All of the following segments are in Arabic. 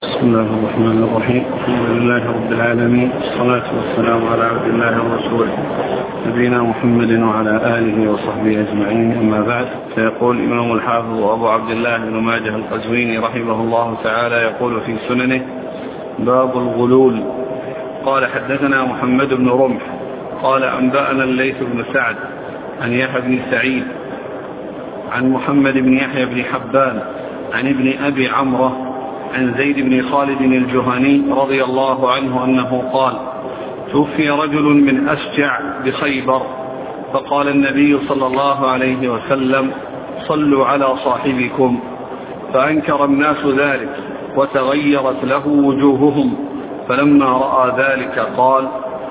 بسم الله الرحمن الرحيم. الحمد لله رب العالمين، والصلاة والسلام على عبد الله ورسوله نبينا محمد وعلى آله وصحبه أجمعين، أما بعد. فيقول الإمام الحافظ أبو عبد الله بن ماجه القزويني رحمه الله تعالى يقول في سننه: باب الغلول. قال: حدثنا محمد بن رمح قال: أنبأنا الليث بن سعد عن يحيى بن سعيد عن محمد بن يحيى بن حبان عن ابن أبي عمرو عن زيد بن خالد الجهني رضي الله عنه أنه قال: توفي رجل من أشجع بخيبر، فقال النبي صلى الله عليه وسلم: صلوا على صاحبكم. فأنكر الناس ذلك وتغيرت له وجوههم، فلما رأى ذلك قال: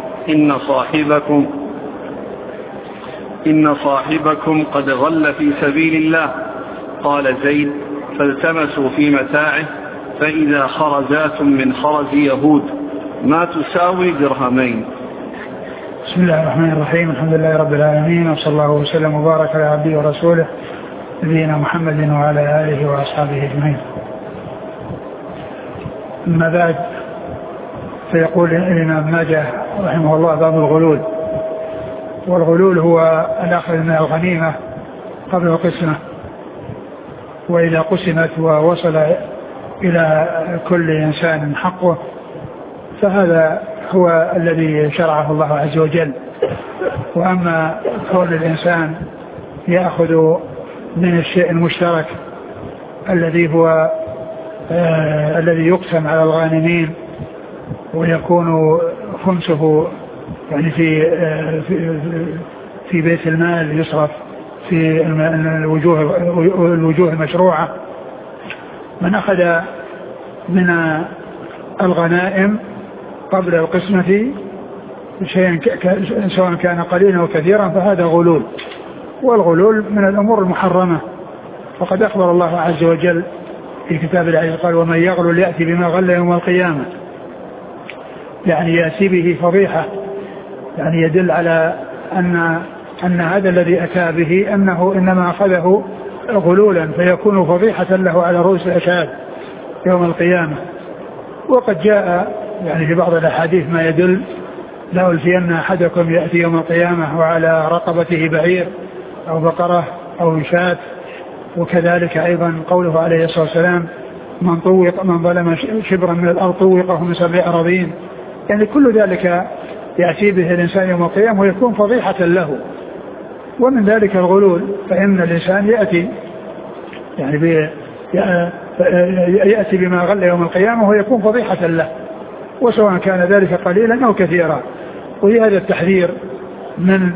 إن صاحبكم قد غل في سبيل الله. قال زيد: فالتمسوا في متاعه فإذا خرزات من خرز يهود ما تساوي درهمين. بسم الله الرحمن الرحيم. الحمد لله رب العالمين، وصلى الله وسلم وبارك على عبده ورسوله نبينا محمد وعلى آله وأصحابه أجمعين. أما بعد، فيقول الإمام ماجه رحمه الله: باب الغلول. والغلول هو الأخذ من الغنيمة قبل القسمة، وإذا قسمت ووصل إلى كل إنسان حقه فهذا هو الذي شرعه الله عز وجل. وأما كون الإنسان يأخذ من الشيء المشترك الذي هو الذي يقسم على الغانمين ويكون خمسه يعني في بيت المال يصرف في الوجوه المشروعة، من أخذ من الغنائم قبل القسمة شيئا سواء كان قليلا أو كثيرا فهذا غلول، والغلول من الأمور المحرمة. وقد أخبر الله عز وجل في كتاب العزيز قال: ومن يغلل يأتي بما غل يوم القيامة، يعني يأتي به فضيحة، يعني يدل على أن هذا الذي أتى به أنه إنما أخذه غلولا فيكون فضيحة له على رؤوس الأشهاد يوم القيامة. وقد جاء يعني في بعض الأحاديث ما يدل: لألفين أحدكم يأتي يوم القيامة وعلى رقبته بعير أو بقرة أو شاة. وكذلك أيضا قوله عليه الصلاة والسلام: من ظلم شبرا من الأرض طوقه من 7 أراضين. يعني كل ذلك يأتي به الإنسان يوم القيامة ويكون فضيحة له. ومن ذلك الغلول، فإن الإنسان يأتي بما غل يوم القيامة ويكون فضيحة له، وسواء كان ذلك قليلا أو كثيرا. وهذا التحذير من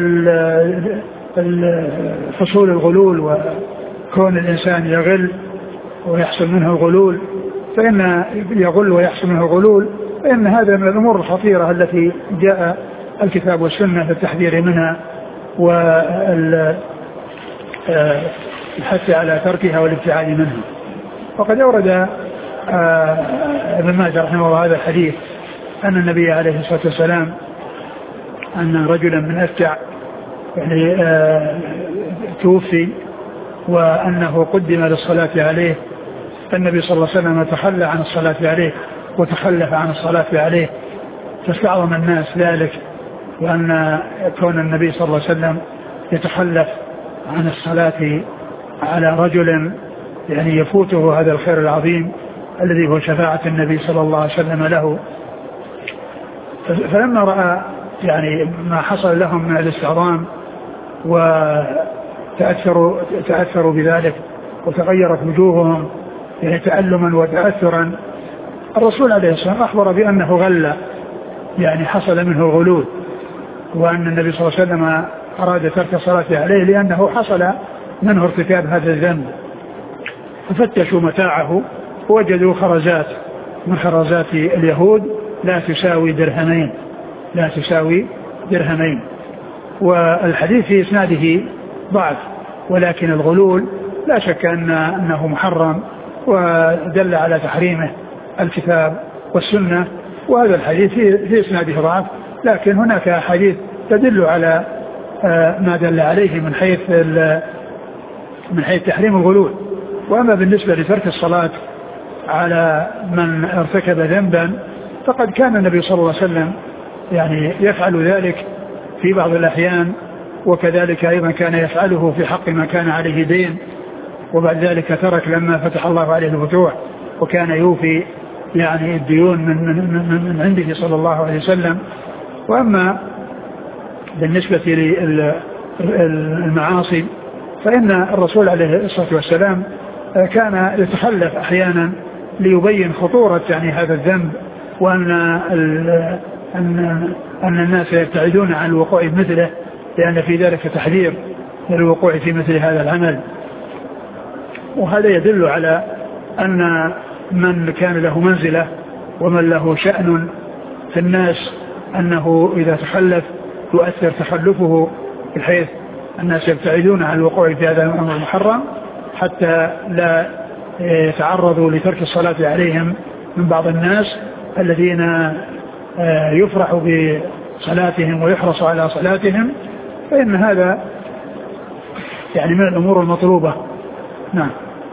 حصول الغلول وكون الإنسان يغل ويحصل منه الغلول، فإن يغل ويحصل منه الغلول، فإن هذا من الأمور الخطيرة التي جاء الكتاب والسنة للتحذير منها والحث على تركها والابتعاد منها. وقد أورد ابن ماجه رحمه الله هذا الحديث أن النبي عليه الصلاة والسلام أن رجلا من أشجع يعني توفي، وأنه قدم للصلاة عليه، فالنبي صلى الله عليه وسلم تخلى عن الصلاة عليه وتخلف عن الصلاة عليه، فاستعظم الناس ذلك، وأن كون النبي صلى الله عليه وسلم يتخلف عن الصلاة على رجل يعني يفوته هذا الخير العظيم الذي هو شفاعة النبي صلى الله عليه وسلم له. فلما رأى يعني ما حصل لهم من الاستعظام وتأثروا بذلك وتغيرت وجوههم يعني تألما وتأثرا، الرسول عليه الصلاة والسلام أخبر بأنه غل، يعني حصل منه غلول، وأن النبي صلى الله عليه وسلم أراد ترك الصلاة عليه لأنه حصل منه ارتكاب هذا الذنب. ففتشوا متاعه ووجدوا خرزات من خرزات اليهود لا تساوي درهمين. والحديث في إسناده ضعف، ولكن الغلول لا شك أنه محرم ودل على تحريمه الكتاب والسنة. وهذا الحديث في إسناده ضعف، لكن هناك حديث تدل على ما دل عليه من حيث تحريم الغلول. وأما بالنسبة لترك الصلاة على من ارتكب ذنبا، فقد كان النبي صلى الله عليه وسلم يعني يفعل ذلك في بعض الأحيان، وكذلك أيضا كان يفعله في حق من كان عليه دين، وبعد ذلك ترك لما فتح الله عليه الفتوح، وكان يوفي يعني الديون من عنده صلى الله عليه وسلم. وأما بالنسبة للمعاصي فإن الرسول عليه الصلاة والسلام كان يتخلف أحيانا ليبين خطورة يعني هذا الذنب، وأن الناس يبتعدون عن الوقوع مثله، لأن في ذلك تحذير للوقوع في مثل هذا العمل. وهذا يدل على أن من كان له منزلة ومن له شأن في الناس أنه إذا تخلف يؤثر تخلفه بحيث الناس يبتعدون عن الوقوع في هذا الأمر المحرم حتى لا يتعرضوا لترك الصلاة عليهم من بعض الناس الذين يفرح بصلاتهم ويحرص على صلاتهم، فإن هذا يعني من الأمور المطلوبة. نعم.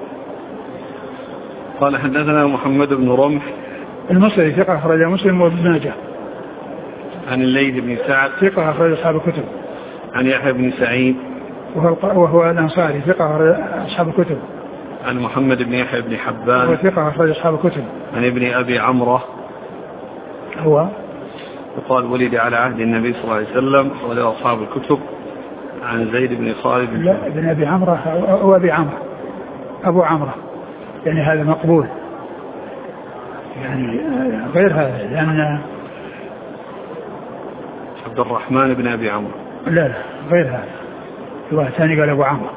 قال حدثنا محمد بن رمح المصري ثقة أخرج مسلم وابن ماجه. عن الليث بن سعد ثقة أخرج أصحاب الكتب. عن يحيى بن سعيد وهو الأنصاري ثقة أخرج أصحاب الكتب. عن محمد بن يحيى بن حبان وهو ثقة أخرج أصحاب الكتب. عن ابن أبي عمرة وقال ولد على عهد النبي صلى الله عليه وسلم وله أصحاب الكتب. عن زيد بن خالد لا ابن أبي عمرة هو أبي عمرو أبو عمرة، يعني هذا مقبول، يعني غير هذا لأن عبد الرحمن بن أبي عمرو لا غير هذا، الواحد ثاني قال أبو عمرو.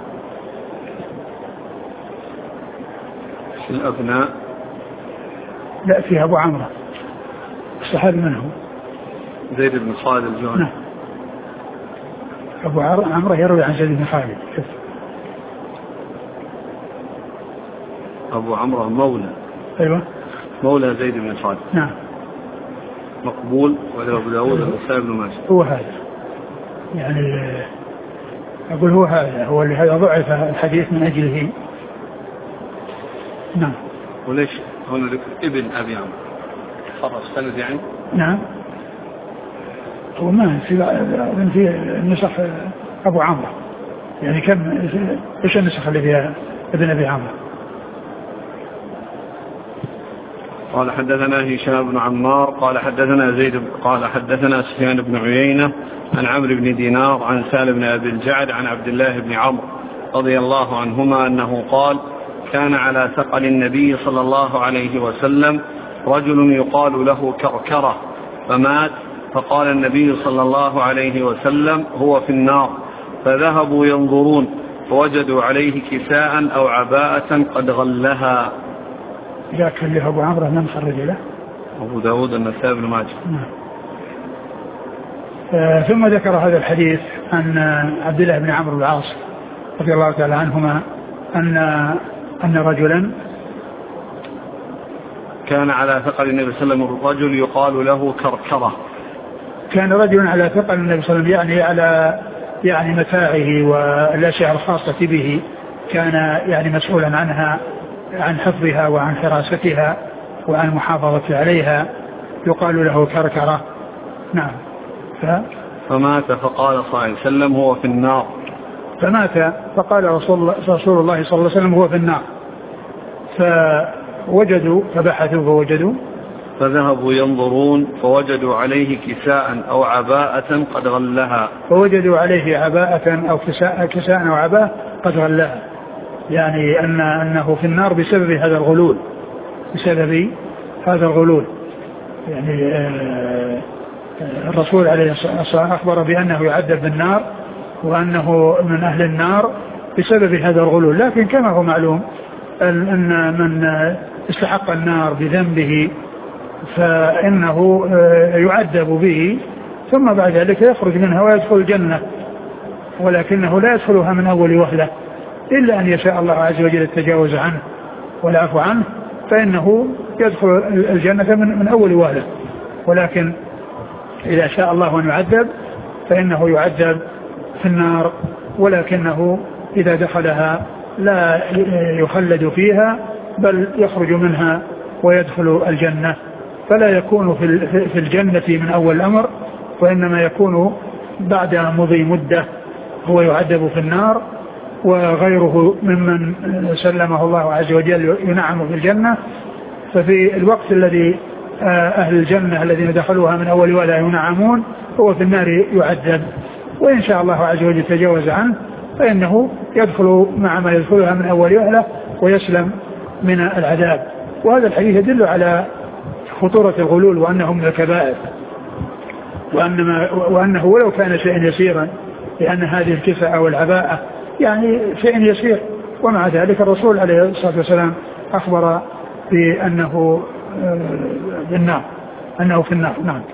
في الأبناء لا فيها أبو عمرو. الصحابي من هو؟ زيد بن خالد الجهني. نعم. أبو عمرو يروي عن زيد بن خالد. شوف. أبو عمرو مولى. أيوة مولى زيد بن خالد. نعم. مقبول وله أبو داود والنسائي بن ماجه. هو هذا يعني أقول هو هذا هو اللي هذا ضعف الحديث من أجله. نعم. وليش هنا ابن أبي عمرو خرج سند يعني؟ نعم. هو ما في النسخ أبو عمرو، يعني كم إيش النسخ اللي فيها ابن أبي عمرو؟ قال حدثنا هشام بن عمار قال حدثنا زيد قال حدثنا سفيان بن عيينة عن عمرو بن دينار عن سالم بن أبي الجعد عن عبد الله بن عمرو رضي الله عنهما أنه قال كان على ثقل النبي صلى الله عليه وسلم رجل يقال له كركرة فمات، فقال النبي صلى الله عليه وسلم هو في النار، فذهبوا ينظرون فوجدوا عليه كساء أو عباءة قد غلها. ذاك اللي هو أبو عمرو من خرج له؟ أبو داود النسائي بن ماجه. ثم ذكر هذا الحديث عن عبد الله بن عمرو بن العاص رضي الله تعالى عنهما أن رجلا كان على ثقل النبي صلى الله عليه وسلم رجل يقال له كركرة. كان رجل على ثقل النبي صلى الله عليه وسلم يعني على يعني متاعه والأشياء الخاصة به، كان يعني مسؤولا عنها، عن حفظها وعن حراستها وعن المحافظة عليها، يقال له كركرة. نعم. فمات فقال صلى الله عليه وسلم هو في النار. فمات فقال رسول الله صلى الله عليه وسلم هو في النار. فوجدوا فبحثوا فوجدوا فذهبوا ينظرون فوجدوا عليه كساء أو عباءة قد غلها. فوجدوا عليه عباءة أو كساء أو عباءة قد غلها، يعني أنه في النار بسبب هذا الغلول، بسبب هذا الغلول. يعني الرسول عليه الصلاة والسلام أخبر بأنه يعذب بالنار وأنه من أهل النار بسبب هذا الغلول. لكن كما هو معلوم أن من استحق النار بذنبه فإنه يعذب به ثم بعد ذلك يخرج منها ويدخل الجنة، ولكنه لا يدخلها من أول وهلة إلا أن يشاء الله عز وجل التجاوز عنه والعفو عنه، فإنه يدخل الجنة من أول وهلة. ولكن إذا شاء الله أن يعذب فإنه يعذب في النار، ولكنه إذا دخلها لا يخلد فيها بل يخرج منها ويدخل الجنة، فلا يكون في الجنة من أول الأمر، وإنما يكون بعد مضي مدة هو يعذب في النار، وغيره ممن سلمه الله عز وجل ينعم في الجنة. ففي الوقت الذي أهل الجنة الذين دخلوها من أول ولا ينعمون هو في النار يعذب، وإن شاء الله عز وجل تجاوز عنه فإنه يدخل مع ما يدخلها من أول وهلة ويسلم من العذاب. وهذا الحديث يدل على خطورة الغلول وأنه من الكبائر، وأنه ولو كان شيئا يسيرا، لأن هذه الكساء والعباءة يعني شيء يسير، ومع ذلك الرسول عليه الصلاة والسلام أخبر بأنه بالنار، أنه في النار. نعم.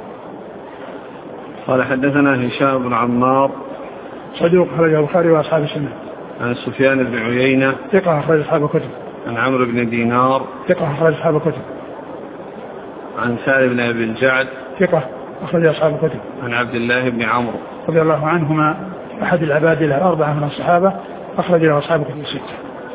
قال حدثنا هشام بن عمار صدوق أخرجه البخاري وأصحاب السنة. عن سفيان بن عيينة ثقة أخرج أصحاب الكتب. عن عمرو بن دينار ثقة أخرج أصحاب الكتب. عن سالم بن أبي الجعد ثقة أخرج أصحاب الكتب. عن عبد الله بن عمرو رضي الله عنهما أحد العباد الأربعة من الصحابة، أخرج له أصحاب الكتب الستة.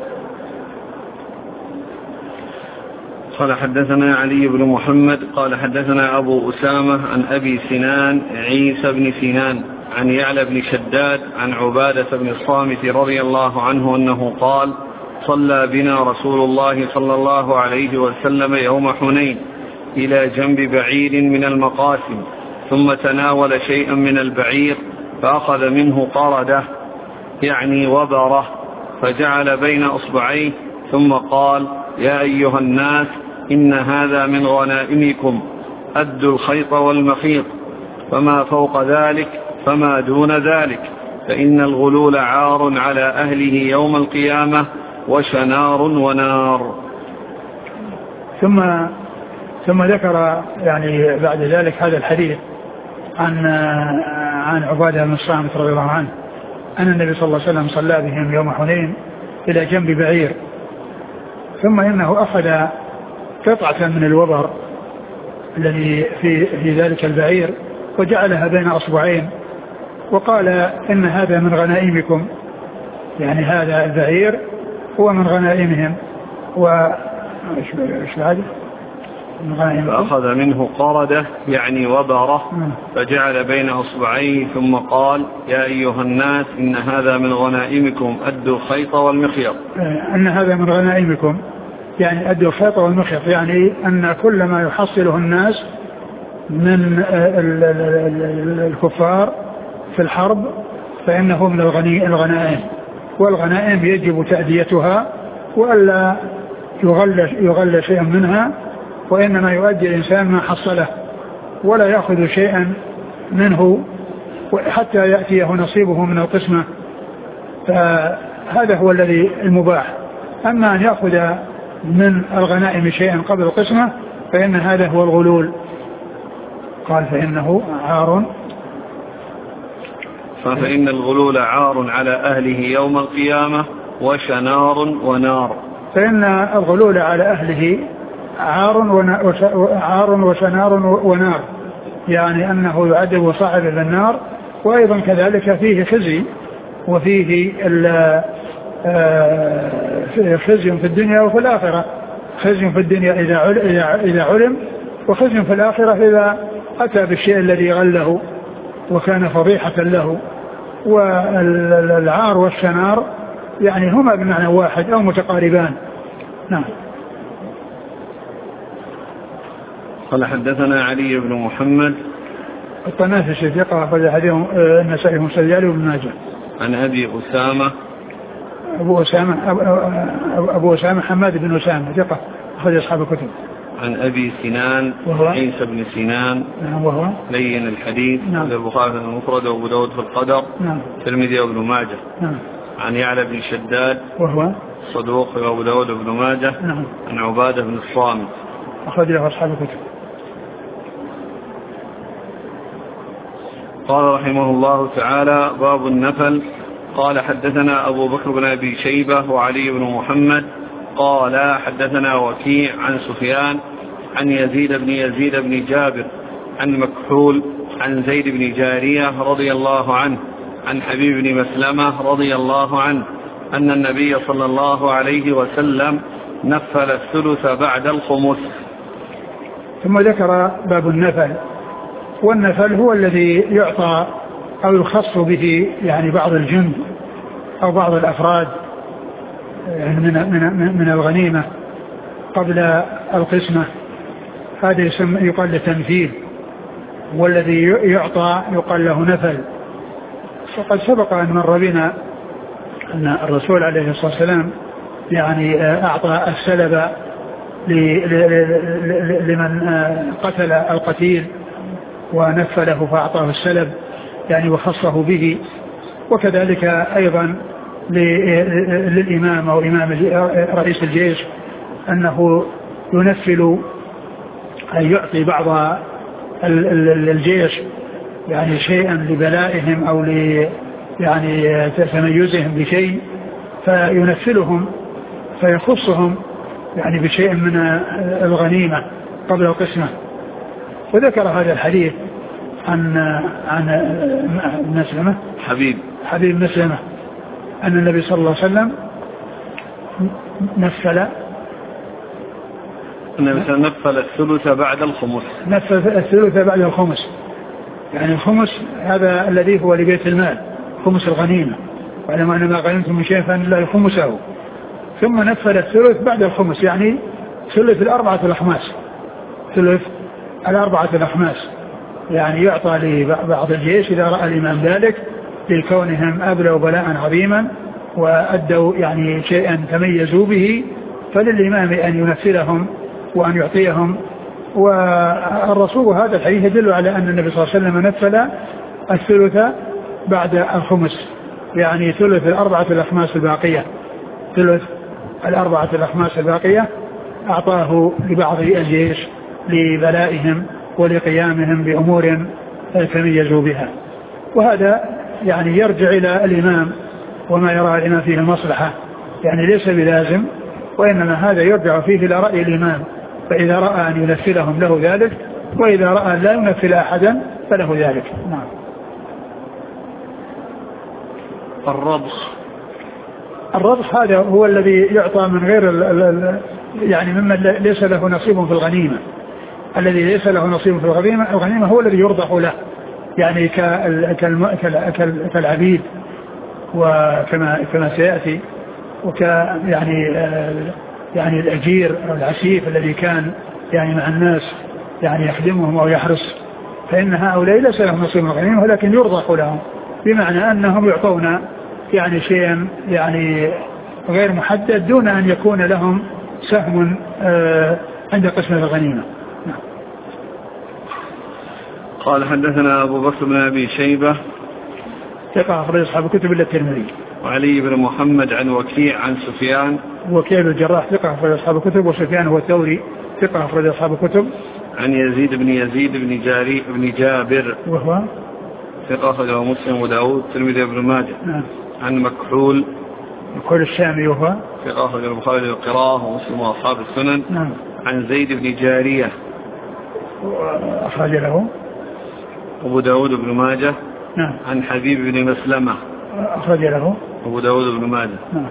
قال حدثنا علي بن محمد قال حدثنا أبو أسامة عن أبي سنان عيسى بن سنان عن يعلى بن شداد عن عبادة بن الصامت رضي الله عنه أنه قال: صلى بنا رسول الله صلى الله عليه وسلم يوم حنين إلى جنب بعير من المقاسم، ثم تناول شيئا من البعير فأخذ منه قردة يعني وبره، فجعل بين أصبعيه ثم قال: يا أيها الناس إن هذا من غنائمكم، أدوا الخيط والمخيط، فما فوق ذلك فما دون ذلك، فإن الغلول عار على أهله يوم القيامة وشنار ونار. ثم ذكر يعني بعد ذلك هذا الحديث عن عبادة بن الصامت رضي الله عنه أن النبي صلى الله عليه وسلم صلى بهم يوم حنين إلى جنب بعير، ثم إنه أخذ قطعة من الوبر الذي في ذلك البعير وجعلها بين أصبعين وقال: إن هذا من غنائمكم، يعني هذا البعير هو من غنائمهم. فأخذ منه قردة يعني وبره، فجعل بين أصبعيه ثم قال: يا أيها الناس إن هذا من غنائمكم، أدوا الخيط والمخيط. أن هذا من غنائمكم يعني أدوا الخيط والمخيط، يعني أن كل ما يحصله الناس من الكفار في الحرب فإنه من الغنائم، والغنائم يجب تأديتها وألا يغل شيئا منها، وإنما يؤدي الإنسان ما حصله ولا يأخذ شيئا منه حتى يأتيه نصيبه من القسمة، فهذا هو الذي المباح. أما أن يأخذ من الغنائم شيئا قبل القسمة فإن هذا هو الغلول. قال: فإنه عار، فإن الغلول عار على أهله يوم القيامة وشنار ونار. فإن الغلول على أهله عار وشنار ونار، يعني أنه يعذب صاحبه بالنار، وأيضا كذلك فيه خزي، وفيه خزي في الدنيا وفي الآخرة. خزي في الدنيا إذا علم، وخزي في الآخرة إذا أتى بالشيء الذي غله وكان فضيحة له. والعار والشنار يعني هما بمعنى واحد أو متقاربان. نعم. قال حدثنا علي بن محمد الطنافسي ثقة أخرج حديث النسائي وابن ماجه. عن أبي أسامة أبو أسامة حماد بن أسامة ثقة أخرج أصحاب الكتب. عن أبي سنان عيسى بن سنان وهو لين الحديث. البخاري في المفرد وأبو داود في القدر. الترمذي وابن ماجه. عن يعلى بن شداد وهو صدوق وأبو داود وابن ماجه. عن عبادة بن الصامت أخرج له أصحاب الكتب. قال رحمه الله تعالى: باب النفل. قال حدثنا أبو بكر بن أبي شيبة وعلي بن محمد قال حدثنا وكيع عن سفيان عن يزيد بن جابر عن مكحول عن زيد بن جارية رضي الله عنه عن حبيب بن مسلمة رضي الله عنه أن النبي صلى الله عليه وسلم نفل الثلث بعد الخمس. ثم ذكر باب النفل، والنفل هو الذي يعطى أو يخص به يعني بعض الجند أو بعض الأفراد يعني من الغنيمة قبل القسمة، هذا يقال له تنفيذ، والذي يعطى يقال له نفل. وقد سبق أن مر بنا أن الرسول عليه الصلاة والسلام يعني أعطى السلب لمن قتل القتيل ونفله فأعطاه السلب يعني وخصه به، وكذلك أيضا للإمام أو إمام رئيس الجيش أنه ينفل أن يعطي بعض الجيش يعني شيئا لبلائهم أو يعني تميزهم بشيء، فينفلهم فيخصهم يعني بشيء من الغنيمة قبل القسمة. وذكر هذا الحديث عن مسلمة حبيب مسلمة أن النبي صلى الله عليه وسلم نفل الثلث بعد الخمس. نفل الثلث بعد الخمس، يعني الخمس هذا الذي هو لبيت المال، خمس الغنيمة، وعلم أن ما غنمتم من شيء فأن الله خمسه. ثم نفل الثلث بعد الخمس، يعني ثلث الأربعة الأخماس، يعني يعطى لبعض الجيش إذا رأى الإمام ذلك لكونهم أبلوا بلاء عظيما وأدوا يعني شيئا تميزوا به، فللإمام أن ينفلهم وأن يعطيهم. والرسول هذا الحديث يدل على أن النبي صلى الله عليه وسلم نفل الثلث بعد الخمس، يعني ثلث الأربعة الأخماس الباقية أعطاه لبعض الجيش لبلائهم ولقيامهم بأمور تميزوا بها. وهذا يعني يرجع إلى الإمام وما يرى الإمام فيه المصلحة، يعني ليس بلازم، وإنما هذا يرجع فيه إلى رأي الإمام، فإذا رأى أن ينفلهم له ذلك، وإذا رأى لا ينفل أحدا فله ذلك. نعم. الرضخ هذا هو الذي يعطى من غير يعني ممن ليس له نصيب في الغنيمة. الذي ليس له نصيب في الغنيمة هو الذي يرضخ له، يعني كالعبيد، وكما سيأتي، يعني الأجير أو العسيف الذي كان يعني مع الناس يعني يخدمهم أو يحرس، فإن هؤلاء ليس لهم نصيب من الغنيمة، ولكن يرضخ لهم، بمعنى أنهم يعطون يعني شيئا يعني غير محدد دون أن يكون لهم سهم عند قسم الغنيمة. نعم. قال حدثنا أبو بكر بن أبي شيبة ثقة أخرج أصحاب الكتب إلا الترمذي. وعلي بن محمد عن وكيع عن سفيان. وكيع بن الجراح ثقة أخرج أصحاب الكتب، وسفيان هو الثوري ثقة أخرج أصحاب الكتب. عن يزيد بن جابر وهو ثقة أخرجه مسلم وداود الترمذي بن ماجه. نعم. عن مكحول الشامي وهو ثقة أخرجه البخاري القراءة ومسلم وأصحاب السنن. نعم. عن زيد بن جارية أخرج له أبو داود بن ماجه. نعم. عن حبيب بن مسلمة أخرج له أبو داود بن ماجه. نعم.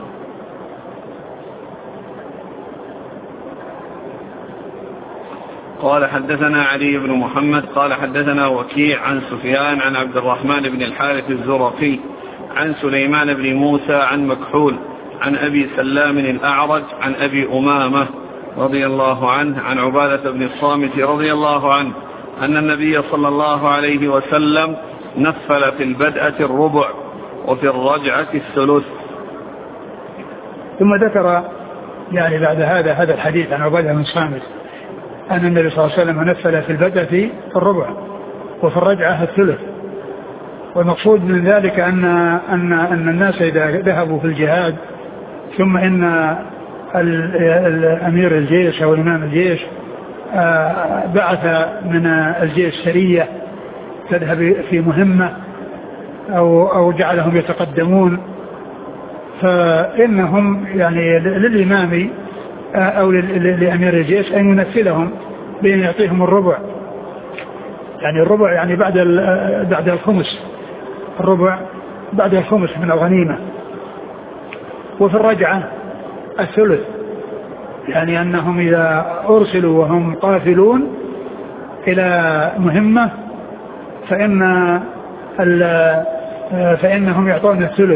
قال حدثنا علي بن محمد قال حدثنا وكيع عن سفيان عن عبد الرحمن بن الحارث الزرقي عن سليمان بن موسى عن مكحول عن أبي سلام الأعرج عن أبي أمامة رضي الله عنه عن عبادة بن الصامت رضي الله عنه أن النبي صلى الله عليه وسلم نفل في البدءة الربع وفي الرجعة الثلث. ثم ذكر يعني بعد هذا الحديث عن عبادة بن الصامت أن النبي صلى الله عليه وسلم نفل في البدءة الربع وفي الرجعة الثلث. والمقصود من ذلك أن الناس إذا ذهبوا في الجهاد ثم إن الأمير الجيش أو إمام الجيش بعث من الجيش سرية تذهب في مهمة أو جعلهم يتقدمون، فإنهم يعني للإمام أو لأمير الجيش أن ينفلهم بأن يعطيهم الربع، يعني الربع يعني بعد الخمس، الربع بعد الخمس من الغنيمة، وفي الرجعة الثلث، يعني أنهم إذا أرسلوا وهم قافلون إلى مهمة فإنهم يعطون الثلث.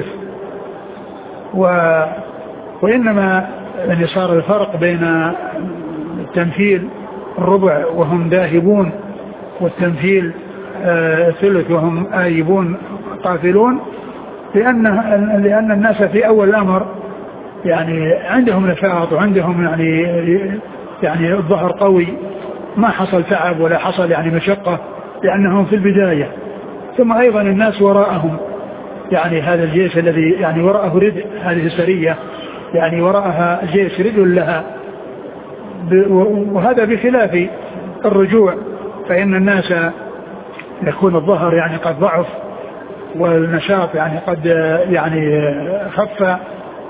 وإنما يعني صار الفرق بين التمثيل الربع وهم ذاهبون والتمثيل الثلث وهم آيبون قافلون، لأن الناس في أول الأمر يعني عندهم نشاط وعندهم يعني الظهر قوي، ما حصل تعب ولا حصل يعني مشقة لأنهم في البداية. ثم أيضا الناس وراءهم يعني هذا الجيش الذي يعني وراءه ردء، هذه السرية يعني وراءها جيش ردء لها، وهذا بخلاف الرجوع، فإن الناس يكون الظهر يعني قد ضعف والنشاط يعني قد يعني خف،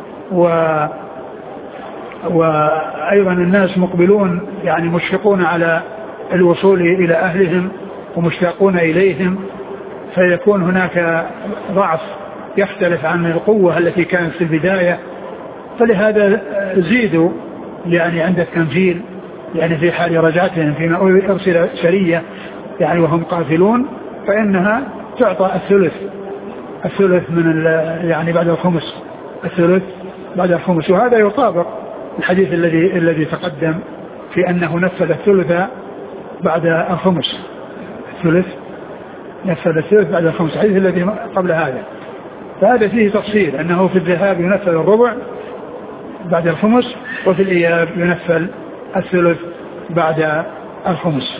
وأيضا الناس مقبلون يعني مشفقون على الوصول إلى أهلهم ومشتاقون إليهم، فيكون هناك ضعف يختلف عن القوة التي كانت في البداية. فلهذا زيدوا يعني عند التنزيل يعني في حال رجعتهم فيما أرسل سرية يعني وهم قافلون، فإنها تعطى الثلث من يعني بعد الخمس، الثلث بعد الخمس. وهذا يطابق الحديث الذي تقدم في أنه نفذ الثلث بعد الخمس، نفذ الثلث بعد الخمس، الحديث الذي قبل هذا. فهذا فيه تفصيل أنه في الذهاب ينفذ الربع بعد الخمس، وفي الإياب ينفذ الثلث بعد الخمس.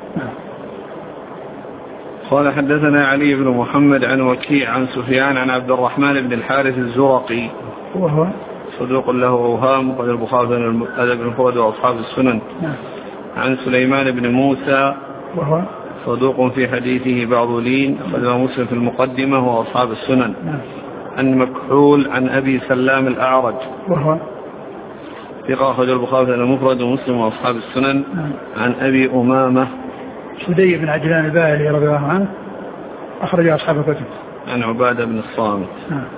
قال حدثنا علي بن محمد عن وكيع عن سفيان عن عبد الرحمن بن الحارث الزرقي وهو صدوق له أوهام، قال البخاري في الأدب المفرد وأصحاب السنن. عن سليمان بن موسى وهو صدوق في حديثه بعض لين، أخرجه مسلم في المقدمة وأصحاب السنن. عن مكحول عن أبي سلام الأعرج وهو ثقة، أخرجه البخاري في المفرد ومسلم وأصحاب السنن. عن أبي أمامة سدي بن عجلان الباهلي رضي الله عنه، أخرج أصحاب الكتب. عن عبادة بن الصامت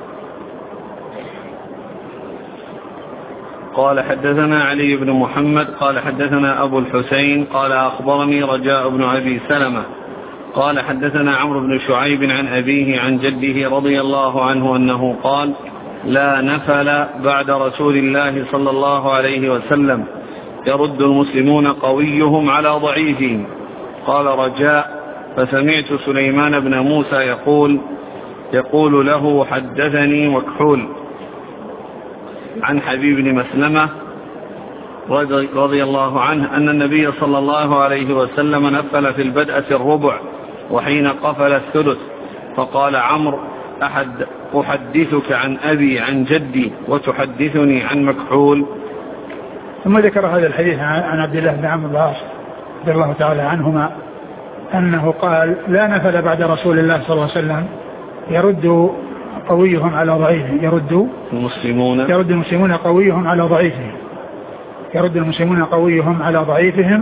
قال حدثنا علي بن محمد قال حدثنا أبو الحسين قال أخبرني رجاء بن أبي سلمة قال حدثنا عمرو بن شعيب عن أبيه عن جده رضي الله عنه أنه قال: لا نفل بعد رسول الله صلى الله عليه وسلم، يرد المسلمون قويهم على ضعيفهم. قال رجاء: فسمعت سليمان بن موسى يقول له: حدثني مكحول عن حبيب بن مسلمة رضي الله عنه أن النبي صلى الله عليه وسلم نفل في البدءة الربع وحين قفل الثلث، فقال عمرو: أحدثك عن أبي عن جدي وتحدثني عن مكحول. ثم ذكر هذا الحديث عن عبد الله بن عمرو بن العاص رضي الله تعالى عنهما أنه قال: لا نفل بعد رسول الله صلى الله عليه وسلم، يرد قويهم على ضعيفهم، يرد المسلمون قويهم على ضعيفهم، يرد المسلمون قويهم على ضعيفهم.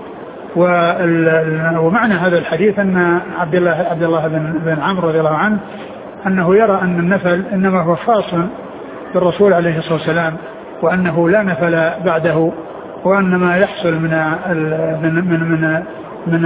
ومعنى هذا الحديث أن عبد الله بن عمرو رضي الله عنه أنه يرى أن النفل إنما هو خاص بالرسول عليه الصلاة والسلام، وأنه لا نفل بعده، وأن ما يحصل من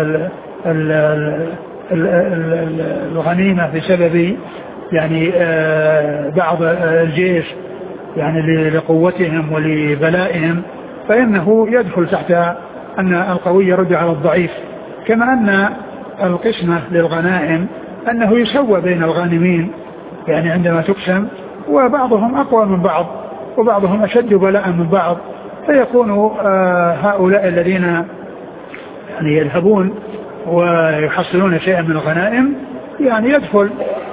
الغنيمة بسبب يعني بعض الجيش يعني لقوتهم ولبلائهم، فإنه يدخل تحت أن القوي يرد على الضعيف. كما أن القسمة للغنائم أنه يسوى بين الغانمين يعني عندما تقسم، وبعضهم أقوى من بعض وبعضهم أشد بلاء من بعض، فيكون هؤلاء الذين يعني يذهبون ويحصلون شيئا من الغنائم يعني يدخل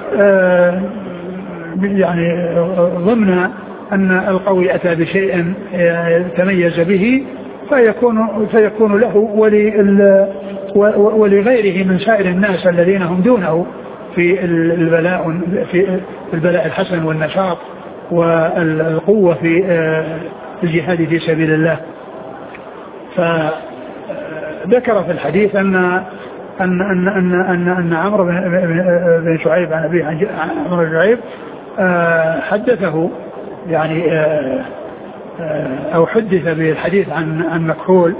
يعني ضمن أن القوي أتى بشيء تميز به، فيكون له ولغيره من سائر الناس الذين هم دونه في البلاء الحسن والنشاط والقوة في الجهاد في سبيل الله. فذكر في الحديث أن عمرو بن شعيب عن أبيه عن عمرو بن شعيب حدثه يعني أو حدث بالحديث عن مكحول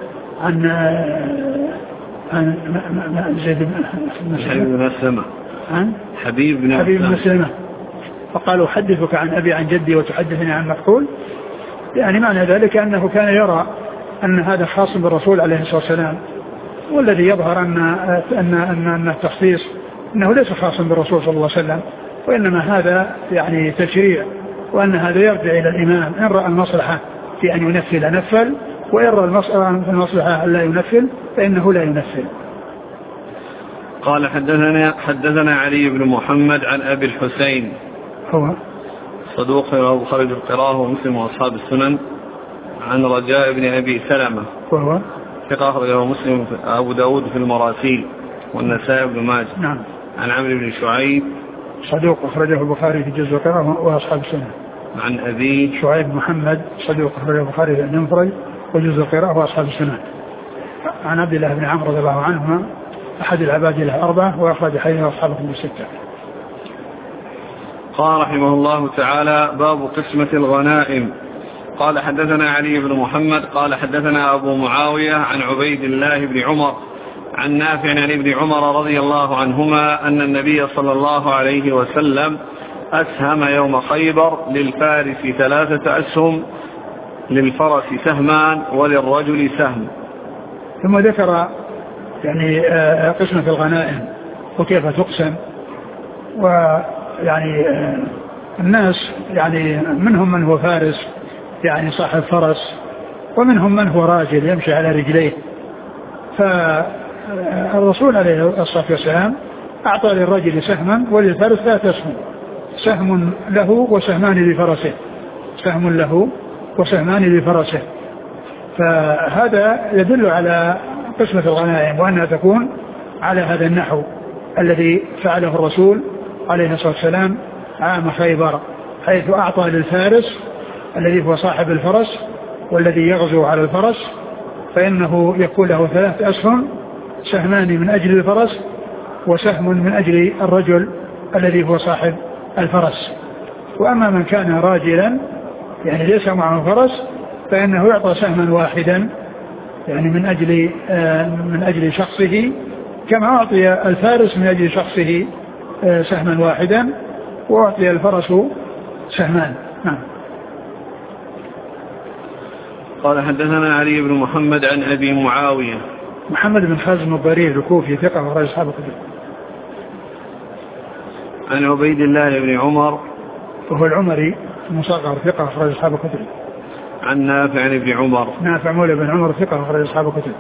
عن زيد بن مسلمة حبيب بن مسلمة فقالوا حدثك عن أبي عن جدي وتحدثني عن مكحول. يعني معنى ذلك أنه كان يرى أن هذا خاص بالرسول عليه الصلاة والسلام، والذي يظهر أن التخصيص أنه ليس خاصا بالرسول صلى الله عليه وسلم، وإنما هذا يعني تشريع، وأن هذا يرجع إلى الإمام إن رأى المصلحة في أن ينفل نفل، وإن رأى المصلحة أن لا ينفل فإنه لا ينفل. قال حدثنا علي بن محمد عن أبي الحسين هو صدوق رواه البخاري في القراءة ومسلم وأصحاب السنن، عن رجاء بن أبي سلمة وهو ثقة أخرجه مسلم أبو داود في المراسيل والنسائي بن ماجه. نعم. عن عمرو بن شعيب صدوق أخرجه البخاري في جزء القراءة وأصحاب السنن. عن أبي شعيب محمد صدوق أخرجه البخاري في المفرد وجزء القراءة وأصحاب السنن. عن عبد الله بن عمرو رضي الله عنهما أحد العباد له 4 وأخرج حديثه أصحابه من 6. قال رحمه الله تعالى: باب قسمة الغنائم. قال حدثنا علي بن محمد قال حدثنا أبو معاوية عن عبيد الله بن عمر عن نافع عن ابن عمر رضي الله عنهما أن النبي صلى الله عليه وسلم أسهم يوم خيبر للفارس 3 أسهم، للفرس سهمان وللرجل سهم. ثم ذكر يعني قسمة الغنائم وكيف تقسم. ويعني الناس يعني منهم من هو فارس يعني صاحب فرس، ومنهم من هو راجل يمشي على رجليه. فالرسول عليه الصلاة والسلام أعطى للرجل سهما وللفارس 3 أسهم، سهم له وسهمان لفرسه، سهم له وسهمان لفرسه. فهذا يدل على قسمة الغنائم وأنها تكون على هذا النحو الذي فعله الرسول عليه الصلاة والسلام عام خيبر، حيث أعطى للفارس الذي هو صاحب الفرس والذي يغزو على الفرس فإنه يكون له 3 أسهم، سهمان من أجل الفرس وسهم من أجل الرجل الذي هو صاحب الفرس. وأما من كان راجلا يعني ليس معه فرس فإنه يعطى سهما واحدا يعني من أجل شخصه، كما أعطي الفارس من أجل شخصه سهما واحدا وأعطي الفرس سهمان. نعم. قال حدثنا علي بن محمد عن أبي معاوية محمد بن خازم الضرير الكوفي ثقة ورجل أصحاب الكتب. عن عبيد الله بن عمر وهو العمري المصغر ثقة ورجل أصحاب الكتب. عن نافع عن ابن عمر نافع مولى بن عمر ثقة ورجل أصحاب الكتب.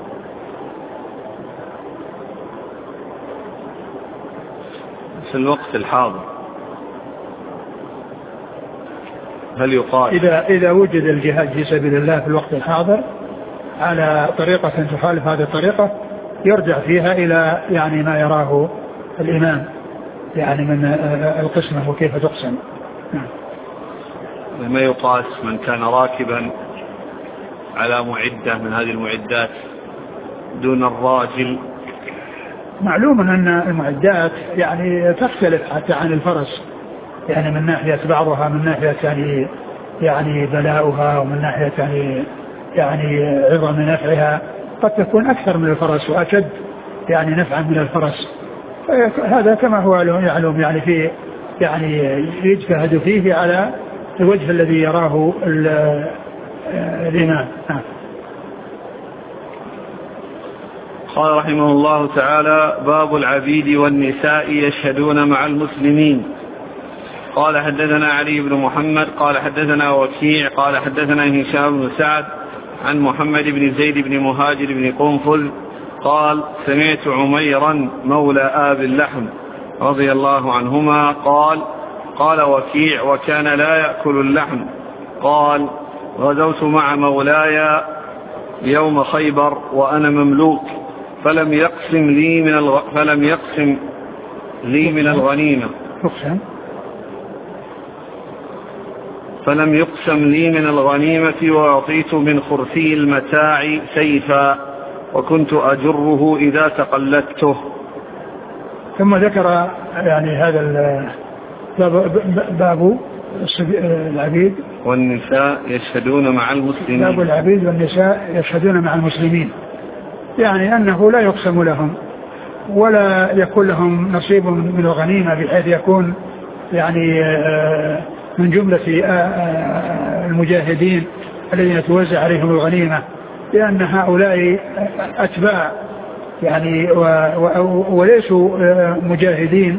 في الوقت الحاضر هل يقال إذا وجد الجهاد في سبيل الله في الوقت الحاضر على طريقة تخالف هذه الطريقة يرجع فيها إلى يعني ما يراه الإمام يعني من القسمة وكيف تقسم. ما يقاس من كان راكبا على معدة من هذه المعدات دون الراجل؟ معلوم أن المعدات يعني تختلف حتى عن الفرس، يعني من ناحية بعضها من ناحية يعني بلاؤها، ومن ناحية يعني عظم نفعها قد تكون أكثر من الفرس وأشد يعني نفعا من الفرس. هذا كما هو يعلم يعني في يعني يجتهد فيه على الوجه الذي يراه الإمام. قال رحمه الله تعالى: باب العبيد والنساء يشهدون مع المسلمين. قال حدثنا علي بن محمد قال حدثنا وكيع قال حدثنا هشام بن سعد عن محمد بن زيد بن مهاجر بن قنفذ قال: سمعت عميرا مولى آب اللحم رضي الله عنهما قال وكيع: وكان لا يأكل اللحم. قال: غزوت مع مولاي يوم خيبر وأنا مملوك فلم يقسم لي من الغنيمة وأعطيت من خرفي المتاع سيفا وكنت أجره إذا تقلدته. ثم ذكر يعني هذا باب العبيد والنساء يشهدون مع المسلمين. باب العبيد والنساء يشهدون مع المسلمين، يعني أنه لا يقسم لهم ولا يكون لهم نصيب من الغنيمة بحيث يكون يعني من جملة المجاهدين الذين توزع عليهم الغنيمة، لأن هؤلاء أتباع يعني وليسوا مجاهدين،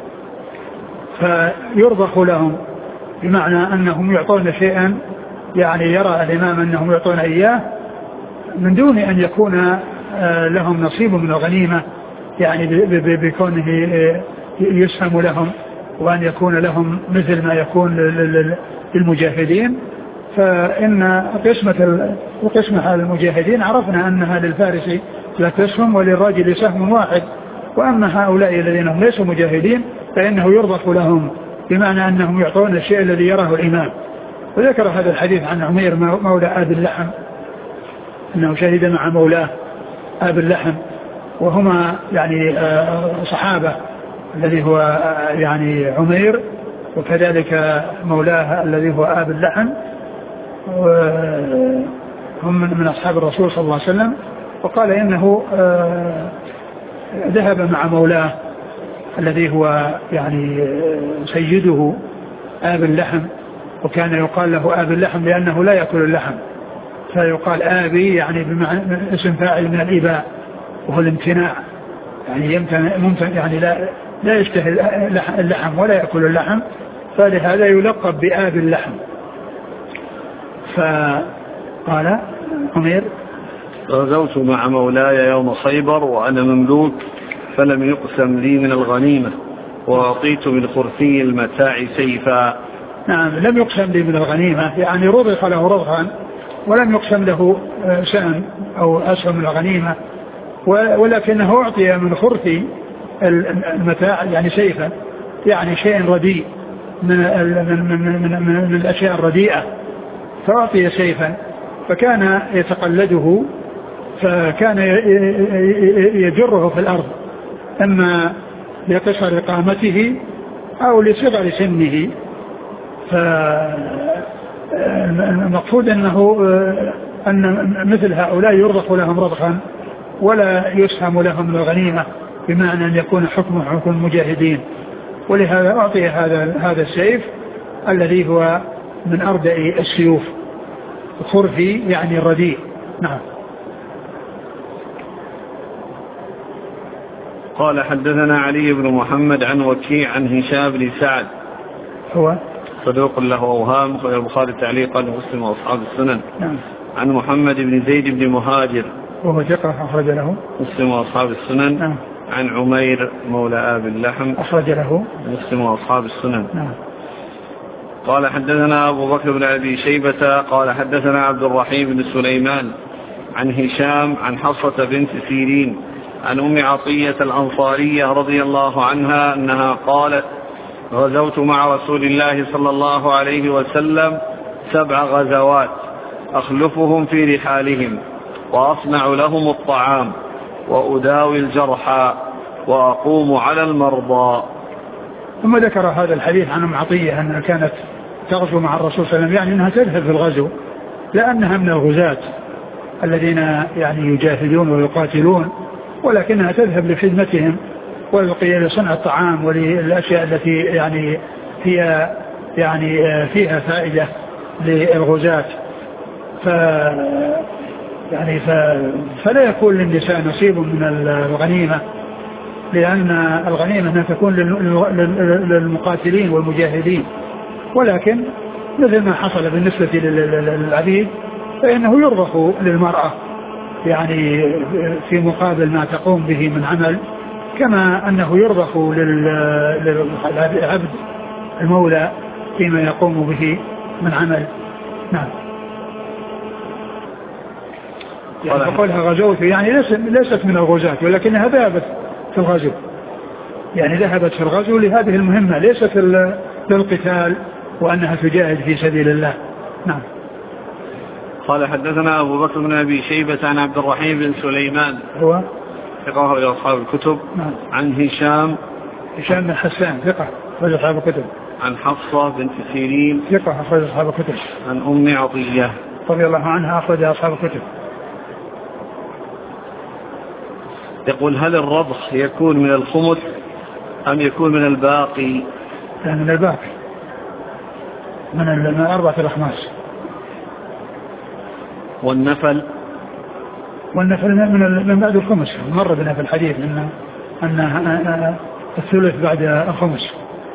فيرضخ لهم بمعنى أنهم يعطون شيئا يعني يرى الإمام أنهم يعطون إياه من دون أن يكون لهم نصيب من الغنيمة، يعني بكونه يسهم لهم وأن يكون لهم مثل ما يكون للمجاهدين. فإن قسمة المجاهدين عرفنا أنها للفارس لا تسهم وللراجل سهم واحد، وأما هؤلاء الذين هم ليسوا مجاهدين فإنه يرضخ لهم بمعنى أنهم يعطون الشيء الذي يراه الإمام. وذكر هذا الحديث عن عمير مولى آب اللحم أنه شهد مع مولاه آب اللحم، وهما يعني صحابة، الذي هو يعني عمير وكذلك مولاه الذي هو آب اللحم، هم من أصحاب الرسول صلى الله عليه وسلم. وقال إنه ذهب مع مولاه الذي هو يعني سيده آب اللحم، وكان يقال له آب اللحم لأنه لا يأكل اللحم، فيقال آبي يعني بمعنى اسم فاعل من الإباء وهو الامتناع، يعني ممكن يعني لا يشتهي اللحم ولا يأكل اللحم، فلهذا يلقب بآب اللحم. فقال عمير غزوت مع مولاي يوم خيبر وأنا مملوك فلم يقسم لي من الغنيمة وأعطيت من خرفي المتاع سيفا. نعم، لم يقسم لي من الغنيمة، يعني رضخ له رضخا ولم يقسم له سهم أو أسهم من الغنيمة، ولكنه أعطي من خرفي المتاع يعني سيفا، يعني شيء رديء من الأشياء الرديئة، فأعطي سيفا فكان يتقلده، فكان يجره في الأرض أما لقصر قامته أو لصغر سنه. فالمقصود أنه أن مثل هؤلاء يرضخ لهم رضخا ولا يسهم لهم الغنيمة، بمعنى أن يكون حكم حكم المجاهدين. ولهذا أعطي هذا السيف الذي هو من أردأ السيوف، خرفي يعني الرديء. نعم. قال حدثنا علي بن محمد عن وكيع عن هشام بن سعد هو صدوق له أوهام، أخرجه البخاري تعليقا ومسلم وأصحاب السنن. نعم. عن محمد بن زيد بن مهاجر وهو ثقة أخرج له مسلم وأصحاب السنن. نعم. عن عمير مولى آب اللحم أخرج له مسلم وأصحاب السنن. نعم. قال حدثنا أبو بكر بن أبي شيبة قال حدثنا عبد الرحيم بن سليمان عن هشام عن حصة بنت سيرين عن أم عطية الأنصارية رضي الله عنها أنها قالت غزوت مع رسول الله صلى الله عليه وسلم 7 غزوات أخلفهم في رحالهم وأصنع لهم الطعام وأداوي الجرحى وأقوم على المرضى. ثم ذكر هذا الحديث عن أم عطية أنها كانت تغزو مع الرسول صلى الله عليه وسلم، يعني أنها تذهب في الغزو لأنها من الغزاة الذين يعني يجاهدون ويقاتلون، ولكنها تذهب لخدمتهم ولصنع الطعام وللأشياء التي يعني هي يعني فيها فائدة للغزاة. فلا يكون للنساء نصيب من الغنيمة، لأن الغنيمة تكون للمقاتلين والمجاهدين، ولكن مثل ما حصل بالنسبة للعبيد فإنه يرضخ للمرأة يعني في مقابل ما تقوم به من عمل، كما أنه يرضخ للعبد المولى فيما يقوم به من عمل. نعم. يعني فقولها غزوت يعني ليست من الغزاة، ولكنها ذهبت في الغزو، يعني ذهبت في الغزو لهذه المهمة، ليست للقتال وأنها تجاهد في سبيل الله. نعم. قال حدثنا أبو بكر بن أبي شيبة عن عبد الرحيم بن سليمان هو ثقة إلى أصحاب الكتب. نعم. عن هشام بن حسان ثقة إلى أصحاب الكتب. عن حفصة بنت سيرين ثقة أخرج أصحاب الكتب. عن أم عطية رضي الله عنها أخرج أصحاب الكتب. يقول هل الرضخ يكون من الخمس أم يكون من الباقي؟ يعني من الباقي، من 4 الأخماس. والنفل من بعد الخمس، مر بنا في الحديث أن الثلث بعد الخمس.